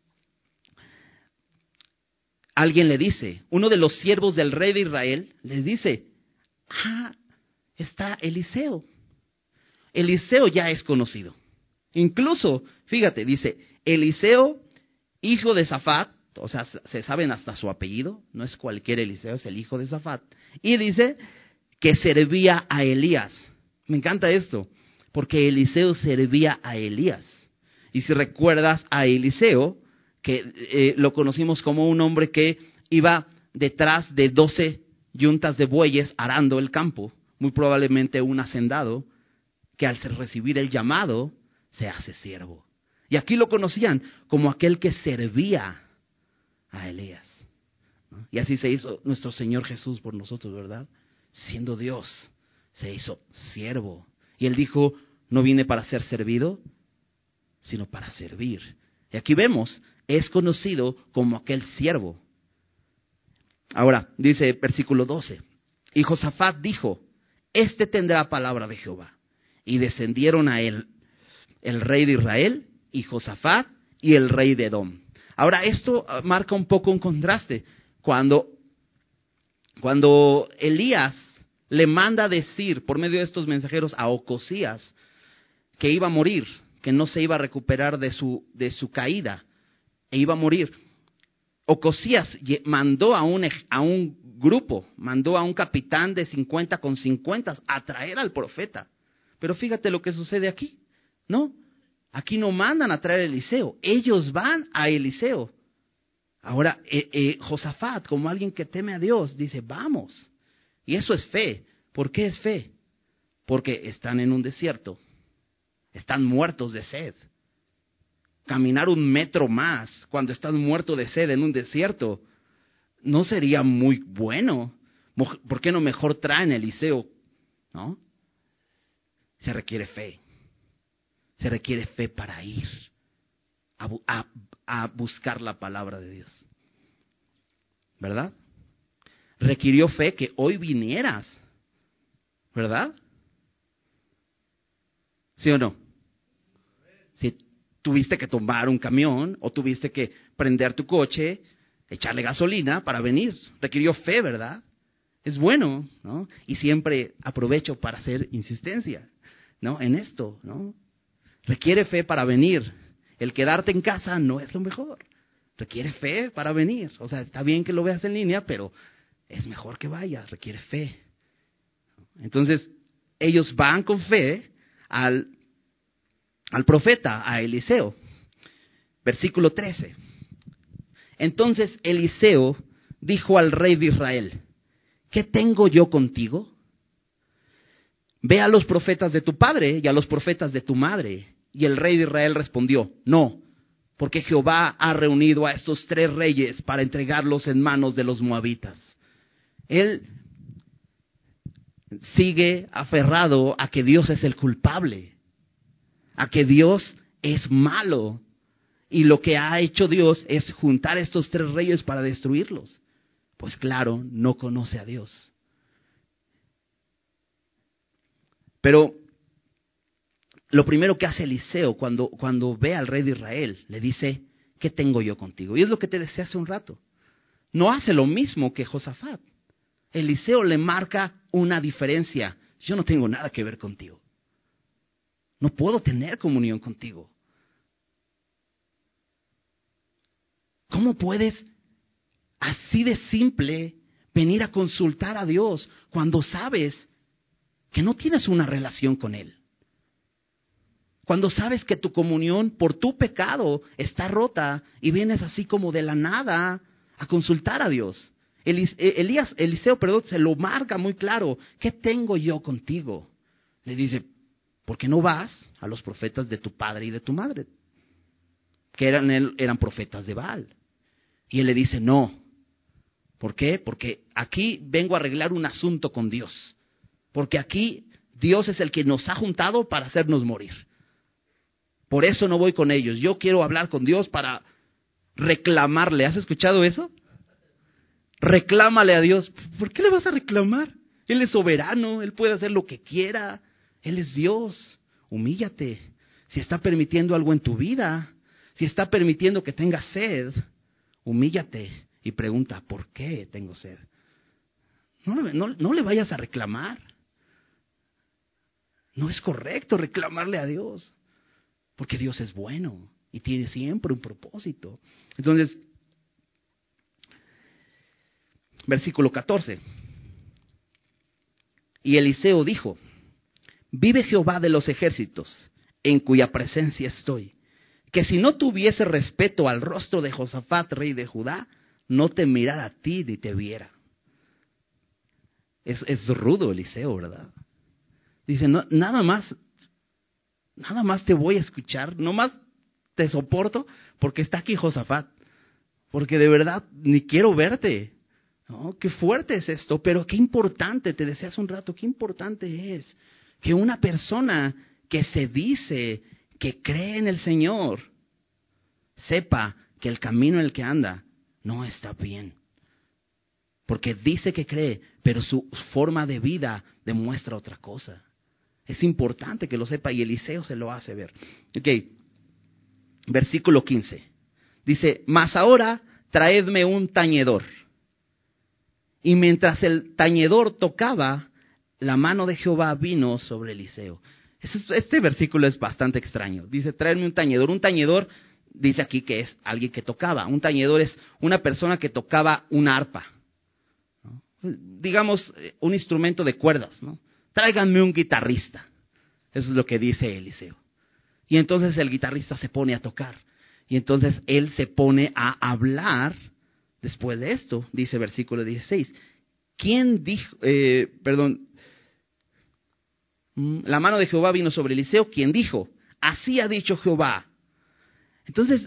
alguien le dice, uno de los siervos del rey de Israel les dice, está Eliseo. Eliseo ya es conocido. Incluso, fíjate, dice, Eliseo, hijo de Safat, o sea, se saben hasta su apellido, no es cualquier Eliseo, es el hijo de Safat. Y dice que servía a Elías. Me encanta esto, porque servía a Elías. Y si recuerdas a Eliseo, que lo conocimos como un hombre que iba detrás de 12 yuntas de bueyes arando el campo, muy probablemente un hacendado, que al recibir el llamado se hace siervo. Y aquí lo conocían como aquel que servía a Elías, ¿no? Y así se hizo nuestro Señor Jesús por nosotros, ¿verdad? Siendo Dios, se hizo siervo. Y Él dijo, no vine para ser servido, sino para servir. Y aquí vemos, es conocido como aquel siervo. Ahora, dice versículo 12, y Josafat dijo, este tendrá palabra de Jehová. Y descendieron a él el rey de Israel y Josafat y el rey de Edom. Ahora, esto marca un poco un contraste. Cuando Elías le manda decir por medio de estos mensajeros a Ocosías que iba a morir, que no se iba a recuperar de su caída, e iba a morir. Ocosías mandó a un grupo, mandó a un capitán de 50 con 50 a traer al profeta. Pero fíjate lo que sucede aquí, ¿no? Aquí no mandan a traer a Eliseo, ellos van a Eliseo. Ahora, Josafat, como alguien que teme a Dios, dice, vamos. Y eso es fe. ¿Por qué es fe? Porque están en un desierto, están muertos de sed. Caminar 1 metro más cuando estás muerto de sed en un desierto no sería muy bueno. ¿Por qué no mejor traen a Eliseo? ¿No? Se requiere fe. Se requiere fe para ir a buscar la palabra de Dios. ¿Verdad? Requirió fe que hoy vinieras. ¿Verdad? ¿Sí o no? Si tuviste que tomar un camión o tuviste que prender tu coche, echarle gasolina para venir. Requirió fe, ¿verdad? Es bueno, ¿no? Y siempre aprovecho para hacer insistencia, ¿no? En esto, ¿no? Requiere fe para venir. El quedarte en casa no es lo mejor. Requiere fe para venir. O sea, está bien que lo veas en línea, pero es mejor que vayas. Requiere fe. Entonces, ellos van con fe al profeta, a Eliseo. Versículo 13. Entonces Eliseo dijo al rey de Israel, ¿qué tengo yo contigo? Ve a los profetas de tu padre y a los profetas de tu madre. Y el rey de Israel respondió, no, porque Jehová ha reunido a estos 3 reyes para entregarlos en manos de los moabitas. Él sigue aferrado a que Dios es el culpable, a que Dios es malo. Y lo que ha hecho Dios es juntar estos 3 reyes para destruirlos. Pues claro, no conoce a Dios. Pero lo primero que hace Eliseo cuando ve al rey de Israel, le dice, ¿qué tengo yo contigo? Y es lo que te decía hace un rato. No hace lo mismo que Josafat. Eliseo le marca una diferencia. Yo no tengo nada que ver contigo. No puedo tener comunión contigo. ¿Cómo puedes, así de simple, venir a consultar a Dios cuando sabes que no tienes una relación con Él? Cuando sabes que tu comunión por tu pecado está rota y vienes así como de la nada a consultar a Dios. Eliseo, se lo marca muy claro. ¿Qué tengo yo contigo? Le dice, ¿por qué no vas a los profetas de tu padre y de tu madre? Que eran profetas de Baal. Y él le dice, no. ¿Por qué? Porque aquí vengo a arreglar un asunto con Dios. Porque aquí Dios es el que nos ha juntado para hacernos morir. Por eso no voy con ellos. Yo quiero hablar con Dios para reclamarle. ¿Has escuchado eso? Reclámale a Dios. ¿Por qué le vas a reclamar? Él es soberano, Él puede hacer lo que quiera. Él es Dios. Humíllate. Si está permitiendo algo en tu vida, si está permitiendo que tengas sed, humíllate y pregunta, ¿por qué tengo sed? No le vayas a reclamar. No es correcto reclamarle a Dios. Porque Dios es bueno y tiene siempre un propósito. Entonces, versículo 14. Y Eliseo dijo, vive Jehová de los ejércitos, en cuya presencia estoy, que si no tuviese respeto al rostro de Josafat, rey de Judá, no te mirara a ti ni te viera. Es rudo Eliseo, ¿verdad? Dice, no, nada más te voy a escuchar, nomás te soporto porque está aquí Josafat. Porque de verdad ni quiero verte. ¿No? Qué fuerte es esto, pero qué importante, te decía hace un rato, qué importante es que una persona que se dice que cree en el Señor sepa que el camino en el que anda no está bien. Porque dice que cree, pero su forma de vida demuestra otra cosa. Es importante que lo sepa y Eliseo se lo hace ver. Ok, versículo 15. Dice, mas ahora traedme un tañedor. Y mientras el tañedor tocaba, la mano de Jehová vino sobre Eliseo. Este versículo es bastante extraño. Dice, traedme un tañedor. Un tañedor, dice aquí que es alguien que tocaba. Un tañedor es una persona que tocaba una arpa. ¿No? Digamos, un instrumento de cuerdas, ¿no? Tráiganme un guitarrista. Eso es lo que dice Eliseo. Y entonces el guitarrista se pone a tocar. Y entonces él se pone a hablar. Después de esto, dice versículo 16, ¿quién dijo, la mano de Jehová vino sobre Eliseo, quien dijo, así ha dicho Jehová. Entonces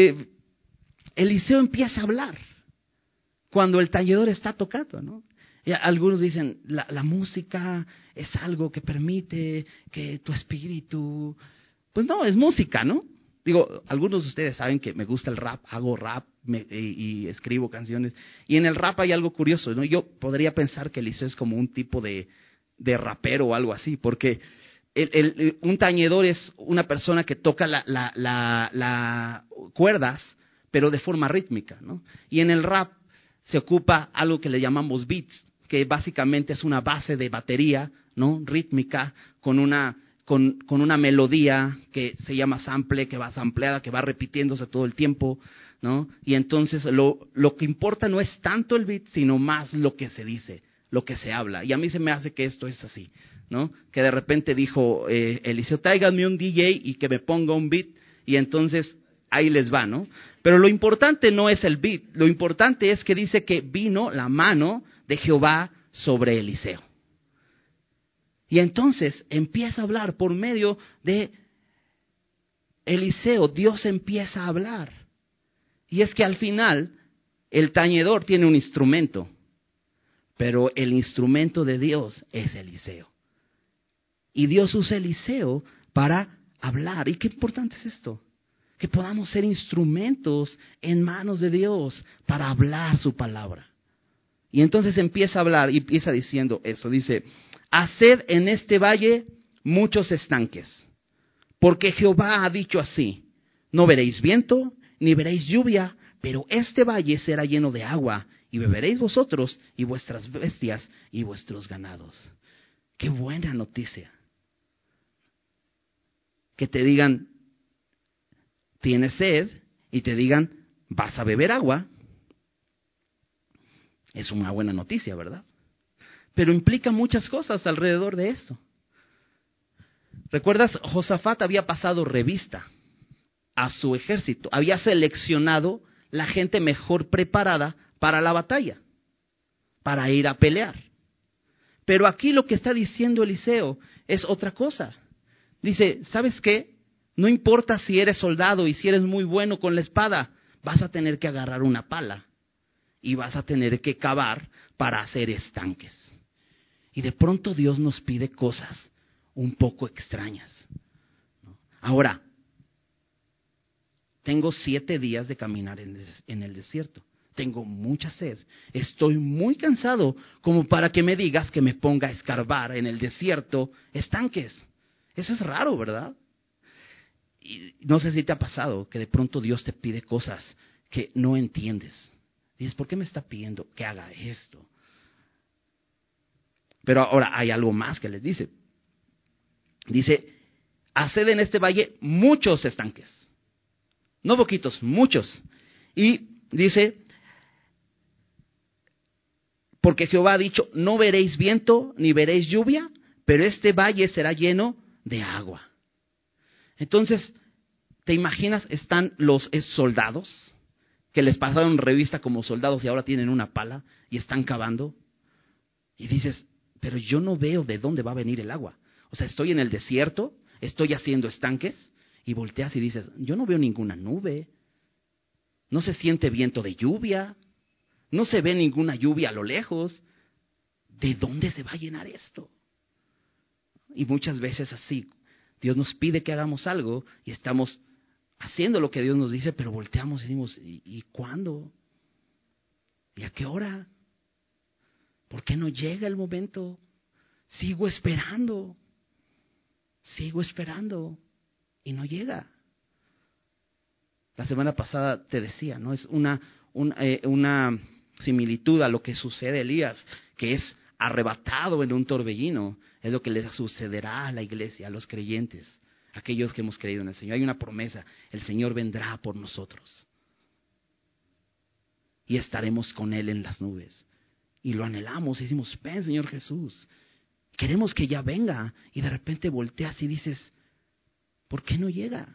Eliseo empieza a hablar cuando el tañedor está tocando, ¿no? Y algunos dicen, la música es algo que permite que tu espíritu, pues no, es música, ¿no? Digo, algunos de ustedes saben que me gusta el rap, hago rap y escribo canciones. Y en el rap hay algo curioso, ¿no? Yo podría pensar que Eliseo es como un tipo de rapero o algo así, porque un tañedor es una persona que toca la cuerdas, pero de forma rítmica, ¿no? Y en el rap se ocupa algo que le llamamos beats, que básicamente es una base de batería, ¿no? Rítmica, con una melodía que se llama sample, que va sampleada, que va repitiéndose todo el tiempo, ¿no? Y entonces lo que importa no es tanto el beat, sino más lo que se dice, lo que se habla. Y a mí se me hace que esto es así, ¿no? Que de repente dijo Eliseo, tráiganme un DJ y que me ponga un beat, y entonces ahí les va, ¿no? Pero lo importante no es el beat, lo importante es que dice que vino la mano de Jehová sobre Eliseo. Y entonces empieza a hablar por medio de Eliseo. Dios empieza a hablar. Y es que al final el tañedor tiene un instrumento, pero el instrumento de Dios es Eliseo. Y Dios usa Eliseo para hablar. ¿Y qué importante es esto? Que podamos ser instrumentos en manos de Dios para hablar su palabra. Y entonces empieza a hablar y empieza diciendo eso. Dice, haced en este valle muchos estanques, porque Jehová ha dicho así, no veréis viento, ni veréis lluvia, pero este valle será lleno de agua, y beberéis vosotros, y vuestras bestias, y vuestros ganados. ¡Qué buena noticia! Que te digan, tienes sed, y te digan, vas a beber agua. Es una buena noticia, ¿verdad? Pero implica muchas cosas alrededor de esto. ¿Recuerdas? Josafat había pasado revista a su ejército. Había seleccionado la gente mejor preparada para la batalla, para ir a pelear. Pero aquí lo que está diciendo Eliseo es otra cosa. Dice, ¿sabes qué? No importa si eres soldado y si eres muy bueno con la espada, vas a tener que agarrar una pala y vas a tener que cavar para hacer estanques. Y de pronto Dios nos pide cosas un poco extrañas. Ahora, tengo 7 días de caminar en el desierto. Tengo mucha sed. Estoy muy cansado como para que me digas que me ponga a escarbar en el desierto estanques. Eso es raro, ¿verdad? Y no sé si te ha pasado que de pronto Dios te pide cosas que no entiendes. Dices, ¿por qué me está pidiendo que haga esto? Pero ahora hay algo más que les dice. Dice, haced en este valle muchos estanques. No poquitos, muchos. Y dice, porque Jehová ha dicho, no veréis viento ni veréis lluvia, pero este valle será lleno de agua. Entonces, ¿te imaginas? Están los soldados que les pasaron revista como soldados y ahora tienen una pala y están cavando. Y dices, pero yo no veo de dónde va a venir el agua. O sea, estoy en el desierto, estoy haciendo estanques y volteas y dices, yo no veo ninguna nube, no se siente viento de lluvia, no se ve ninguna lluvia a lo lejos. ¿De dónde se va a llenar esto? Y muchas veces así, Dios nos pide que hagamos algo y estamos haciendo lo que Dios nos dice, pero volteamos y decimos, ¿y cuándo? ¿Y a qué hora? ¿Por qué no llega el momento? Sigo esperando y no llega. La semana pasada te decía, ¿no? Es una similitud a lo que sucede a Elías, que es arrebatado en un torbellino. Es lo que le sucederá a la iglesia, a los creyentes, aquellos que hemos creído en el Señor. Hay una promesa, el Señor vendrá por nosotros y estaremos con Él en las nubes. Y lo anhelamos y decimos, ven Señor Jesús, queremos que ya venga. Y de repente volteas y dices, ¿por qué no llega?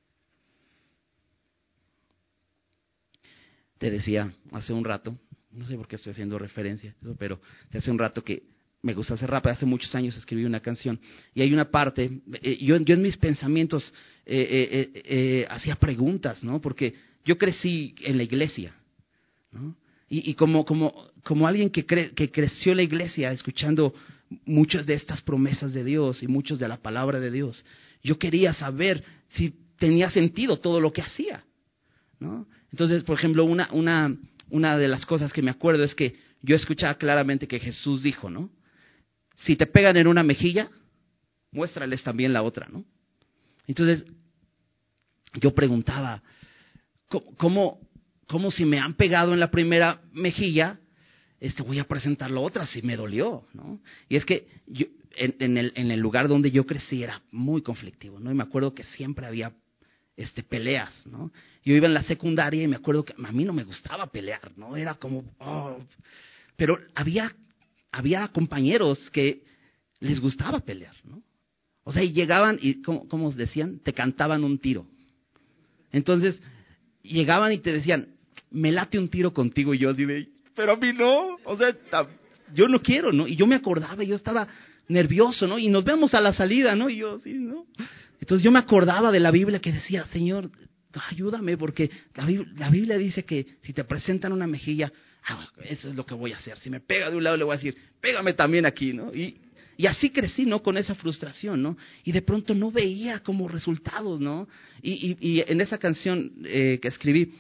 Te decía hace un rato, no sé por qué estoy haciendo referencia a eso, pero hace un rato que me gusta hacer rap. Hace muchos años escribí una canción y hay una parte, yo en mis pensamientos hacía preguntas, ¿no? Porque yo crecí en la iglesia, ¿no? Y como alguien que creció en la iglesia escuchando muchas de estas promesas de Dios y muchos de la palabra de Dios, yo quería saber si tenía sentido todo lo que hacía, ¿no? Entonces, por ejemplo, una de las cosas que me acuerdo es que yo escuchaba claramente que Jesús dijo, ¿no? Si te pegan en una mejilla, muéstrales también la otra, ¿no? Entonces, yo preguntaba, ¿cómo si me han pegado en la primera mejilla, voy a presentar la otra si me dolió, ¿no? Y es que yo, en el lugar donde yo crecí era muy conflictivo, ¿no? Y me acuerdo que siempre había peleas, ¿no? Yo iba en la secundaria y me acuerdo que a mí no me gustaba pelear, ¿no? Era como, pero había compañeros que les gustaba pelear, ¿no? O sea, y llegaban y, ¿cómo os decían? Te cantaban un tiro. Entonces, llegaban y te decían, me late un tiro contigo, y yo así de, pero a mí no, o sea, yo no quiero, ¿no? Y yo me acordaba, yo estaba nervioso, ¿no? Y nos vemos a la salida, ¿no? Y yo así, ¿no? Entonces yo me acordaba de la Biblia que decía, Señor, ayúdame, porque la Biblia dice que si te presentan una mejilla, eso es lo que voy a hacer. Si me pega de un lado, le voy a decir, pégame también aquí, ¿no? Y así crecí, ¿no? Con esa frustración, ¿no? Y de pronto no veía como resultados, ¿no? Y en esa canción que escribí,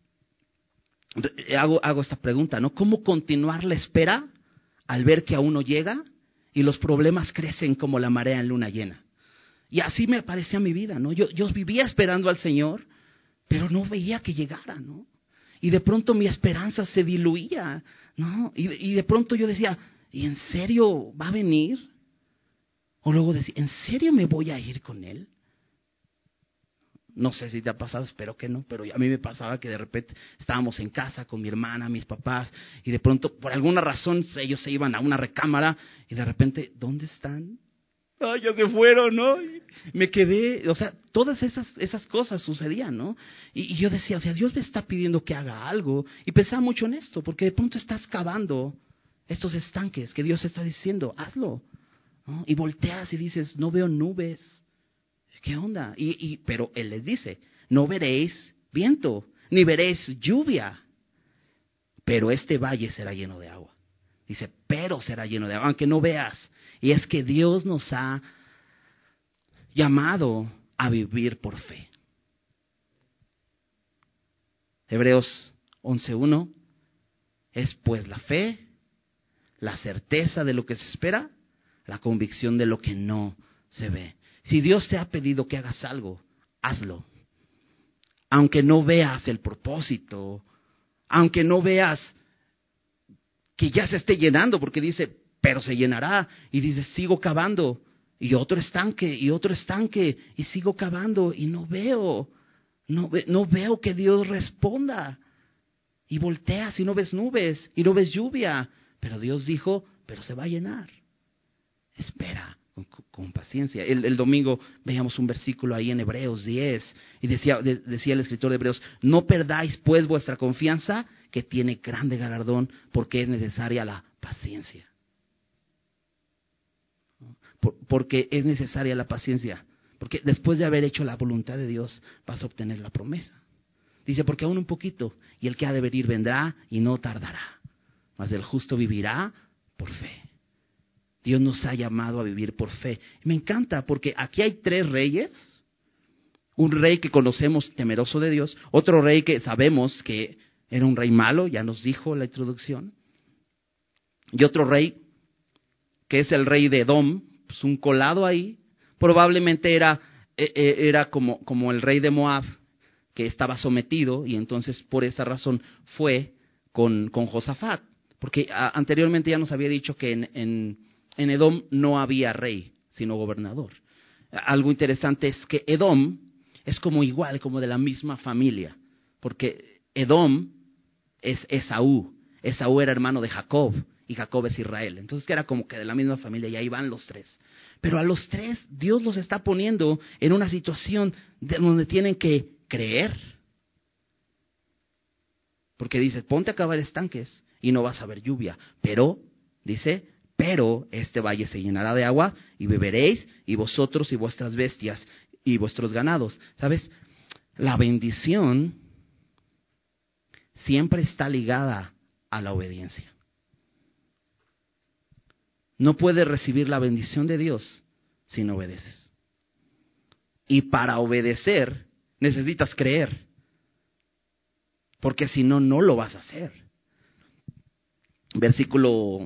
hago esta pregunta, ¿no? ¿Cómo continuar la espera al ver que aún no llega y los problemas crecen como la marea en luna llena? Y así me parecía mi vida, ¿no? Yo vivía esperando al Señor, pero no veía que llegara, ¿no? Y de pronto mi esperanza se diluía, ¿no? Y de pronto yo decía, ¿y en serio va a venir? O luego decía, ¿en serio me voy a ir con Él? No sé si te ha pasado, espero que no, pero a mí me pasaba que de repente estábamos en casa con mi hermana, mis papás, y de pronto, por alguna razón, ellos se iban a una recámara, y de repente, ¿dónde están? Ay, ya se fueron, ¿no? Y me quedé, o sea, todas esas cosas sucedían, ¿no? Y yo decía, o sea, Dios me está pidiendo que haga algo. Y pensaba mucho en esto, porque de pronto estás cavando estos estanques que Dios está diciendo, hazlo, ¿no? Y volteas y dices, no veo nubes. ¿Qué onda? Pero Él les dice, no veréis viento, ni veréis lluvia, pero este valle será lleno de agua. Dice, pero será lleno de agua, aunque no veas. Y es que Dios nos ha llamado a vivir por fe. Hebreos 11:1 es pues la fe, la certeza de lo que se espera, la convicción de lo que no se ve. Si Dios te ha pedido que hagas algo, hazlo. Aunque no veas el propósito, aunque no veas que ya se esté llenando, porque dice, pero se llenará. Y dice, sigo cavando. Y otro estanque, y sigo cavando. Y no veo que Dios responda. Y volteas y no ves nubes, y no ves lluvia. Pero Dios dijo, pero se va a llenar. Espera con paciencia. El domingo veíamos un versículo ahí en Hebreos 10. Y decía el escritor de Hebreos, no perdáis pues vuestra confianza, que tiene grande galardón, porque es necesaria la paciencia. Porque es necesaria la paciencia. Porque después de haber hecho la voluntad de Dios, vas a obtener la promesa. Dice, porque aún un poquito, y el que ha de venir vendrá y no tardará. Mas el justo vivirá por fe. Dios nos ha llamado a vivir por fe. Me encanta porque aquí hay 3 reyes. Un rey que conocemos temeroso de Dios. Otro rey que sabemos que era un rey malo, ya nos dijo la introducción. Y otro rey que es el rey de Edom, pues un colado ahí. Probablemente era como el rey de Moab, que estaba sometido, y entonces por esa razón fue con Josafat. Porque anteriormente ya nos había dicho que en Edom no había rey, sino gobernador. Algo interesante es que Edom es como igual, como de la misma familia. Porque Edom es Esaú. Esaú era hermano de Jacob, y Jacob es Israel. Entonces que era como que de la misma familia, y ahí van los 3. Pero a los 3 Dios los está poniendo en una situación donde tienen que creer. Porque dice, ponte a cavar estanques y no vas a ver lluvia. Pero, dice, pero este valle se llenará de agua y beberéis, y vosotros y vuestras bestias y vuestros ganados. ¿Sabes? La bendición siempre está ligada a la obediencia. No puedes recibir la bendición de Dios si no obedeces. Y para obedecer necesitas creer. Porque si no, no lo vas a hacer. Versículo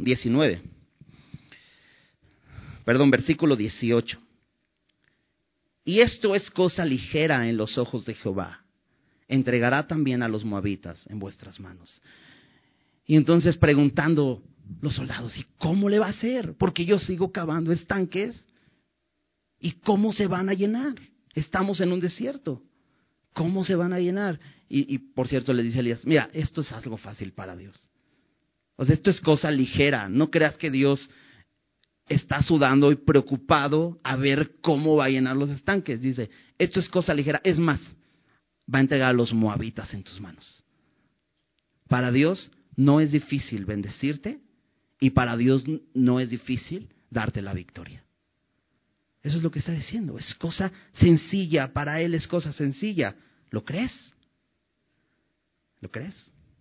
18. Y esto es cosa ligera en los ojos de Jehová. Entregará también a los moabitas en vuestras manos. Y entonces preguntando los soldados, ¿y cómo le va a hacer? Porque yo sigo cavando estanques. ¿Y cómo se van a llenar? Estamos en un desierto. ¿Cómo se van a llenar? Y por cierto le dice Elías, mira, esto es algo fácil para Dios. O sea, esto es cosa ligera. No creas que Dios está sudando y preocupado a ver cómo va a llenar los estanques. Dice, esto es cosa ligera. Es más, va a entregar a los moabitas en tus manos. Para Dios no es difícil bendecirte, y para Dios no es difícil darte la victoria. Eso es lo que está diciendo. Es cosa sencilla. Para Él es cosa sencilla. ¿Lo crees? ¿Lo crees?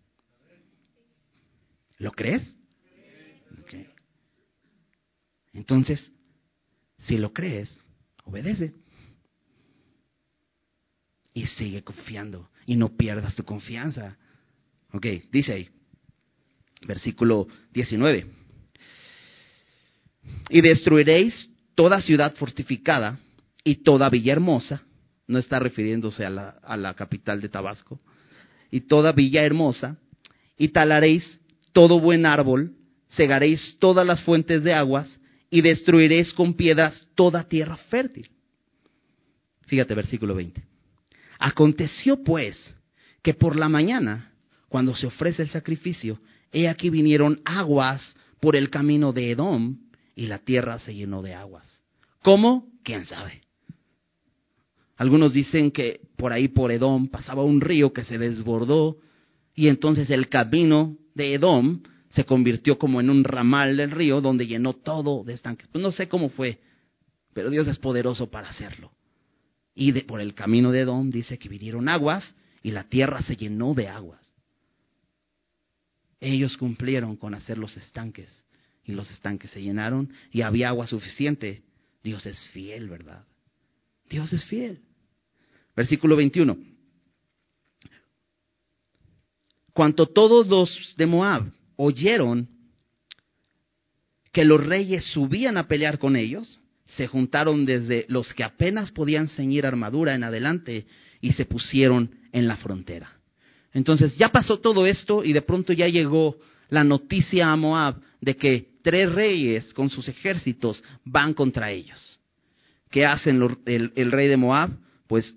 ¿Lo crees? Okay. Entonces, si lo crees, obedece. Y sigue confiando. Y no pierdas tu confianza. Ok, dice ahí, versículo 19. Y destruiréis toda ciudad fortificada y toda villa hermosa. No está refiriéndose a la capital de Tabasco. Y toda villa hermosa. Y talaréis todo buen árbol. Cegaréis todas las fuentes de aguas. Y destruiréis con piedras toda tierra fértil. Fíjate, versículo 20. Aconteció pues que por la mañana, cuando se ofrece el sacrificio, he aquí vinieron aguas por el camino de Edom, y la tierra se llenó de aguas. ¿Cómo? ¿Quién sabe? Algunos dicen que por ahí por Edom pasaba un río que se desbordó, y entonces el camino de Edom se convirtió como en un ramal del río donde llenó todo de estanques. Pues no sé cómo fue, pero Dios es poderoso para hacerlo. Y por el camino de Edom dice que vinieron aguas y la tierra se llenó de aguas. Ellos cumplieron con hacer los estanques, y los estanques se llenaron y había agua suficiente. Dios es fiel, ¿verdad? Dios es fiel. Versículo 21. Cuanto todos los de Moab oyeron que los reyes subían a pelear con ellos, se juntaron desde los que apenas podían ceñir armadura en adelante y se pusieron en la frontera. Entonces ya pasó todo esto y de pronto ya llegó la noticia a Moab de que 3 reyes con sus ejércitos van contra ellos. ¿Qué hacen el rey de Moab? Pues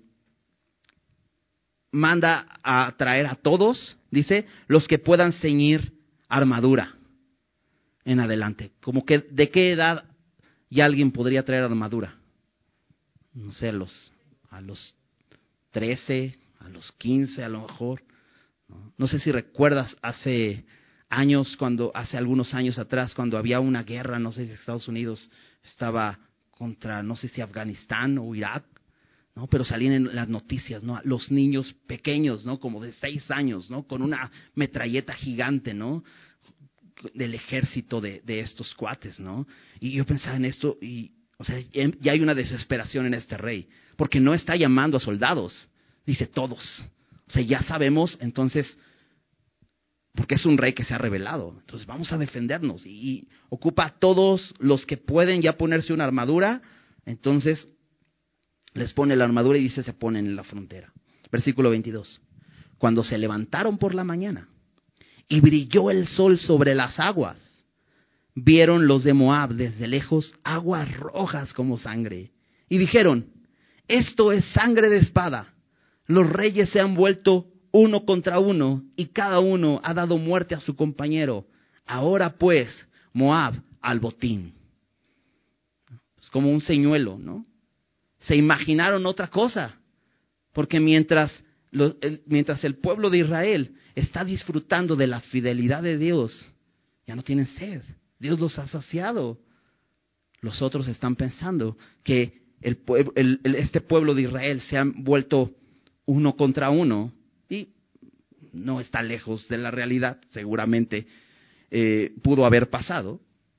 manda a traer a todos, dice, los que puedan ceñir armadura en adelante. Como que, ¿de qué edad ya alguien podría traer armadura? No sé, a los 13, a los 15 a lo mejor. No sé si recuerdas hace algunos años atrás, cuando había una guerra, no sé si Estados Unidos estaba contra, no sé si Afganistán o Irak, ¿no? Pero salían en las noticias, ¿no? Los niños pequeños, ¿no? Como de 6 años, ¿no? Con una metralleta gigante, ¿no? Del ejército de estos cuates, ¿no? Y yo pensaba en esto y, o sea, ya hay una desesperación en este rey, porque no está llamando a soldados, dice todos. O sea, ya sabemos, entonces, porque es un rey que se ha rebelado. Entonces vamos a defendernos y ocupa a todos los que pueden ya ponerse una armadura. Entonces les pone la armadura y dice se ponen en la frontera. Versículo 22. Cuando se levantaron por la mañana y brilló el sol sobre las aguas, vieron los de Moab desde lejos aguas rojas como sangre. Y dijeron, esto es sangre de espada. Los reyes se han vuelto uno contra uno, y cada uno ha dado muerte a su compañero. Ahora pues, Moab al botín. Es como un señuelo, ¿no? Se imaginaron otra cosa, porque mientras el pueblo de Israel está disfrutando de la fidelidad de Dios, ya no tienen sed. Dios los ha saciado. Los otros están pensando que este pueblo de Israel se ha vuelto uno contra uno, y no está lejos de la realidad, seguramente pudo haber pasado,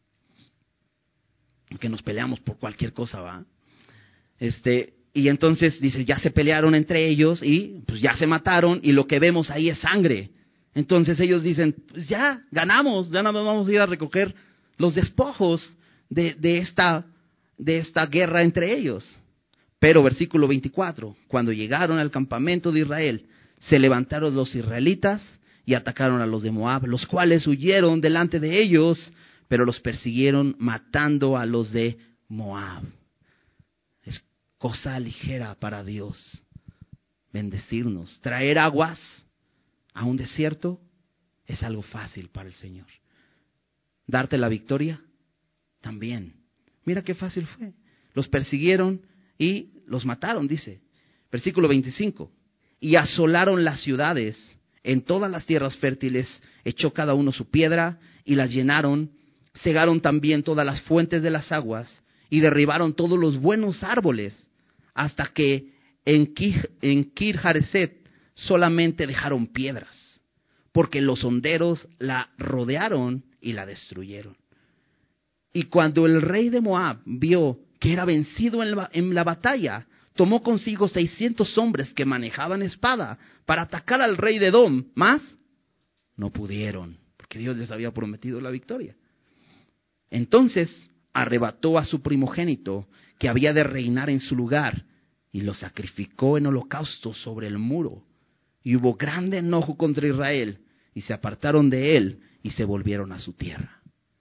que nos peleamos por cualquier cosa, ¿va? Y entonces dice, ya se pelearon entre ellos y pues ya se mataron y lo que vemos ahí es sangre. Entonces ellos dicen, pues ya ganamos, ya nada más vamos a ir a recoger los despojos de esta guerra entre ellos. Pero versículo 24, cuando llegaron al campamento de Israel, se levantaron los israelitas y atacaron a los de Moab, los cuales huyeron delante de ellos, pero los persiguieron matando a los de Moab. Es cosa ligera para Dios bendecirnos. Traer aguas a un desierto es algo fácil para el Señor. Darte la victoria también. Mira qué fácil fue. Los persiguieron y los mataron, dice. Versículo 25. Y asolaron las ciudades, en todas las tierras fértiles, echó cada uno su piedra y las llenaron, cegaron también todas las fuentes de las aguas y derribaron todos los buenos árboles, hasta que en Kir-Hareset solamente dejaron piedras, porque los honderos la rodearon y la destruyeron. Y cuando el rey de Moab vio que era vencido en la batalla, tomó consigo 600 hombres que manejaban espada para atacar al rey de Edom, mas no pudieron, porque Dios les había prometido la victoria. Entonces arrebató a su primogénito, que había de reinar en su lugar, y lo sacrificó en holocausto sobre el muro. Y hubo grande enojo contra Israel, y se apartaron de él, y se volvieron a su tierra.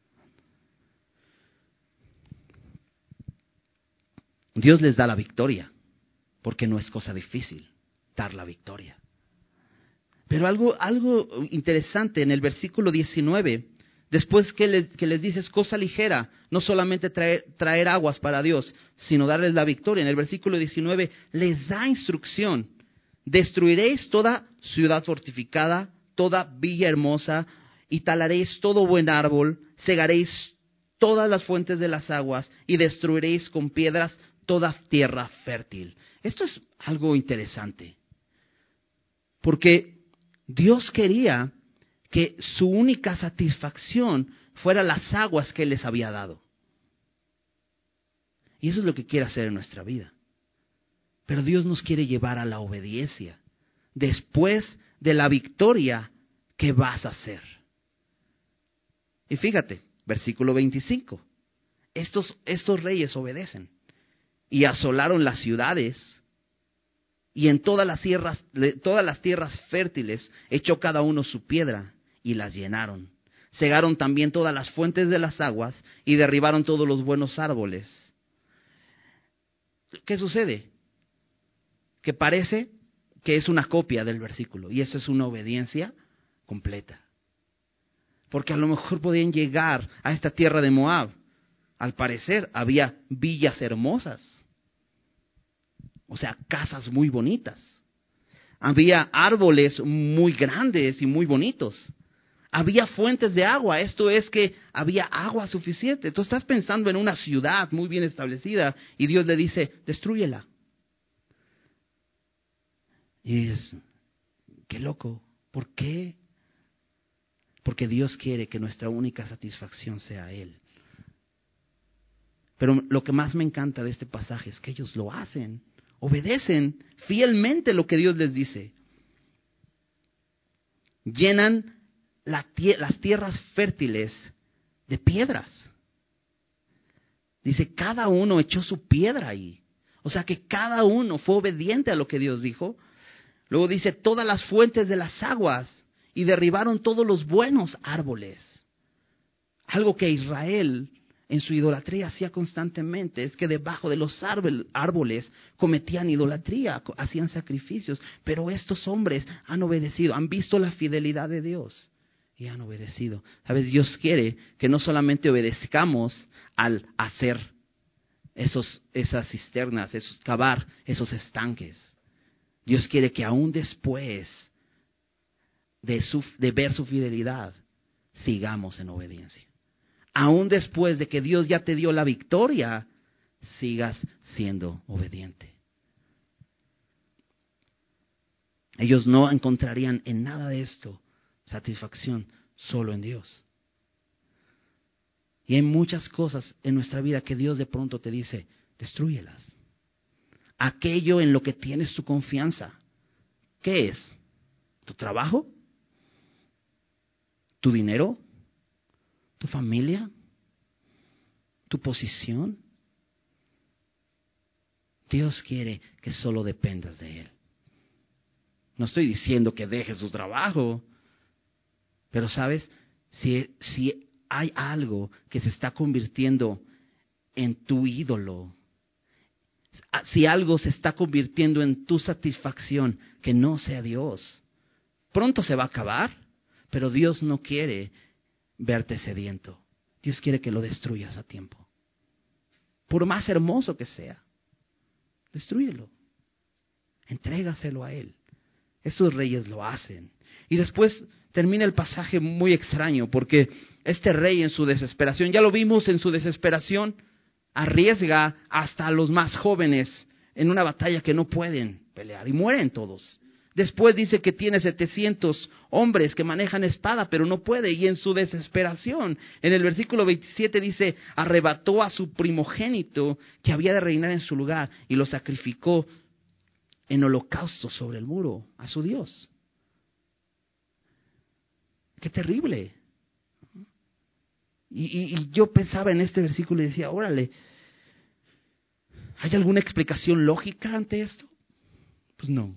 Dios les da la victoria, porque no es cosa difícil dar la victoria. Pero algo interesante en el versículo 19, después que les dice es cosa ligera, no solamente traer aguas para Dios, sino darles la victoria. En el versículo 19 les da instrucción: destruiréis toda ciudad fortificada, toda villa hermosa, y talaréis todo buen árbol, cegaréis todas las fuentes de las aguas, y destruiréis con piedras toda tierra fértil. Esto es algo interesante, porque Dios quería que su única satisfacción fuera las aguas que Él les había dado. Y eso es lo que quiere hacer en nuestra vida. Pero Dios nos quiere llevar a la obediencia después de la victoria que vas a hacer. Y fíjate, versículo 25. Estos reyes obedecen y asolaron las ciudades, y en todas las tierras fértiles echó cada uno su piedra y las llenaron. Cegaron también todas las fuentes de las aguas y derribaron todos los buenos árboles. ¿Qué sucede? Que parece que es una copia del versículo, y eso es una obediencia completa. Porque a lo mejor podían llegar a esta tierra de Moab. Al parecer había villas hermosas, o sea, casas muy bonitas. Había árboles muy grandes y muy bonitos. Había fuentes de agua, esto es que había agua suficiente. Tú estás pensando en una ciudad muy bien establecida y Dios le dice, destrúyela. Y dices, qué loco, ¿por qué? Porque Dios quiere que nuestra única satisfacción sea Él. Pero lo que más me encanta de este pasaje es que ellos lo hacen, obedecen fielmente lo que Dios les dice. Llenan las tierras fértiles de piedras. Dice, cada uno echó su piedra ahí. O sea que cada uno fue obediente a lo que Dios dijo. Luego dice, todas las fuentes de las aguas, y derribaron todos los buenos árboles. Algo que Israel en su idolatría hacía constantemente es que debajo de los árboles cometían idolatría, hacían sacrificios. Pero estos hombres han obedecido, han visto la fidelidad de Dios y han obedecido. ¿Sabes? Dios quiere que no solamente obedezcamos al hacer esas cisternas, cavar esos estanques. Dios quiere que aún después de ver su fidelidad, sigamos en obediencia. Aún después de que Dios ya te dio la victoria, sigas siendo obediente. Ellos no encontrarían en nada de esto satisfacción, solo en Dios. Y hay muchas cosas en nuestra vida que Dios de pronto te dice, destrúyelas. Aquello en lo que tienes tu confianza, ¿qué es? ¿Tu trabajo? ¿Tu dinero? ¿Tu familia? ¿Tu posición? Dios quiere que solo dependas de Él. No estoy diciendo que dejes tu trabajo, pero sabes, si hay algo que se está convirtiendo en tu ídolo, si algo se está convirtiendo en tu satisfacción, que no sea Dios, pronto se va a acabar, pero Dios no quiere verte sediento. Dios quiere que lo destruyas a tiempo. Por más hermoso que sea, destrúyelo. Entrégaselo a Él. Estos reyes lo hacen. Y después termina el pasaje muy extraño, porque este rey en su desesperación, ya lo vimos en su desesperación, arriesga hasta a los más jóvenes en una batalla que no pueden pelear y mueren todos. Después dice que tiene 700 hombres que manejan espada, pero no puede. Y en su desesperación, en el versículo 27 dice, arrebató a su primogénito que había de reinar en su lugar y lo sacrificó en holocausto sobre el muro a su Dios. ¡Qué terrible! Y yo pensaba en este versículo y decía, órale, ¿hay alguna explicación lógica ante esto? Pues no.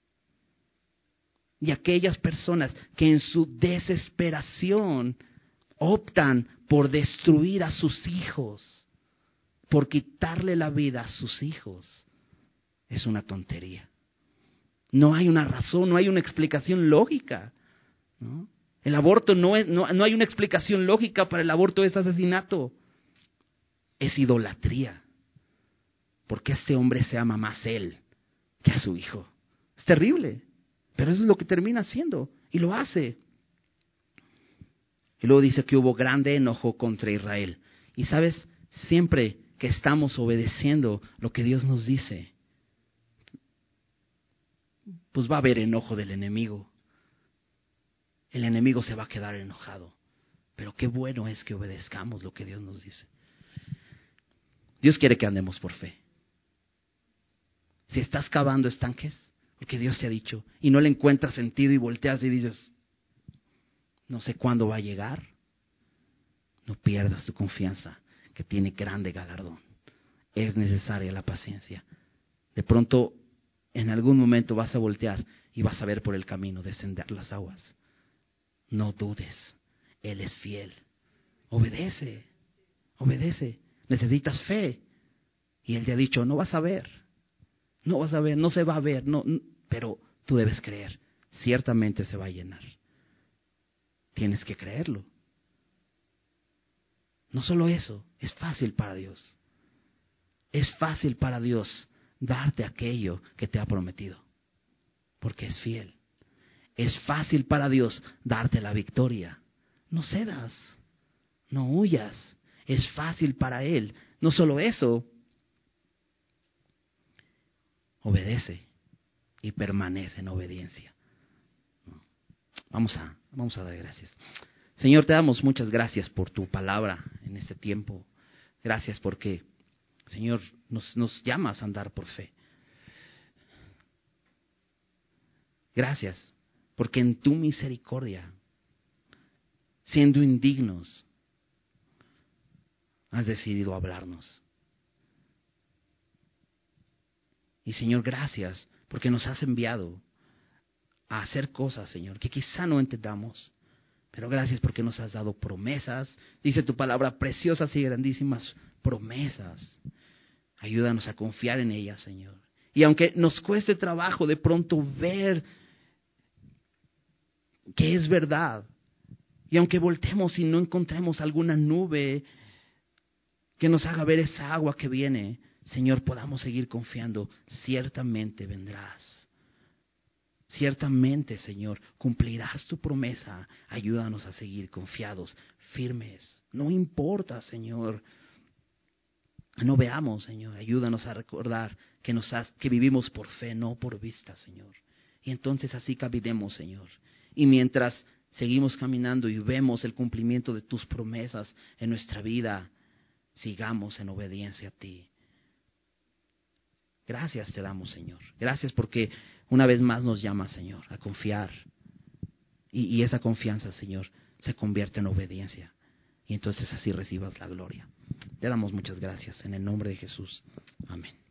Y aquellas personas que en su desesperación optan por destruir a sus hijos, por quitarle la vida a sus hijos, es una tontería. No hay una razón, no hay una explicación lógica, ¿no? El aborto no hay una explicación lógica para el aborto, es asesinato. Es idolatría. Porque este hombre se ama más a él que a su hijo. Es terrible. Pero eso es lo que termina haciendo. Y lo hace. Y luego dice que hubo grande enojo contra Israel. Y sabes, siempre que estamos obedeciendo lo que Dios nos dice, pues va a haber enojo del enemigo. El enemigo se va a quedar enojado. Pero qué bueno es que obedezcamos lo que Dios nos dice. Dios quiere que andemos por fe. Si estás cavando estanques, porque Dios te ha dicho, y no le encuentras sentido y volteas y dices, no sé cuándo va a llegar, no pierdas tu confianza, que tiene grande galardón. Es necesaria la paciencia. De pronto, en algún momento vas a voltear y vas a ver por el camino descender las aguas. No dudes, Él es fiel. Obedece, obedece. Necesitas fe. Y Él te ha dicho, no vas a ver, no se va a ver, pero tú debes creer. Ciertamente se va a llenar. Tienes que creerlo. No solo eso, es fácil para Dios. Es fácil para Dios darte aquello que te ha prometido, porque es fiel. Es fácil para Dios darte la victoria. No cedas, no huyas. Es fácil para Él. No solo eso, obedece y permanece en obediencia. Vamos a dar gracias. Señor, te damos muchas gracias por tu palabra en este tiempo. Gracias porque, Señor, nos llamas a andar por fe. Gracias porque en tu misericordia, siendo indignos, has decidido hablarnos. Y Señor, gracias porque nos has enviado a hacer cosas, Señor, que quizá no entendamos. Pero gracias porque nos has dado promesas. Dice tu palabra, preciosas y grandísimas promesas. Ayúdanos a confiar en ellas, Señor. Y aunque nos cueste trabajo de pronto ver que es verdad, y aunque voltemos y no encontremos alguna nube que nos haga ver esa agua que viene, Señor, podamos seguir confiando. Ciertamente vendrás. Ciertamente, Señor, cumplirás tu promesa. Ayúdanos a seguir confiados, firmes. No importa, Señor. No veamos, Señor. Ayúdanos a recordar que vivimos por fe, no por vista, Señor. Y entonces así caminemos, Señor. Y mientras seguimos caminando y vemos el cumplimiento de tus promesas en nuestra vida, sigamos en obediencia a ti. Gracias te damos, Señor. Gracias porque una vez más nos llamas, Señor, a confiar. Y esa confianza, Señor, se convierte en obediencia. Y entonces así recibas la gloria. Te damos muchas gracias en el nombre de Jesús. Amén.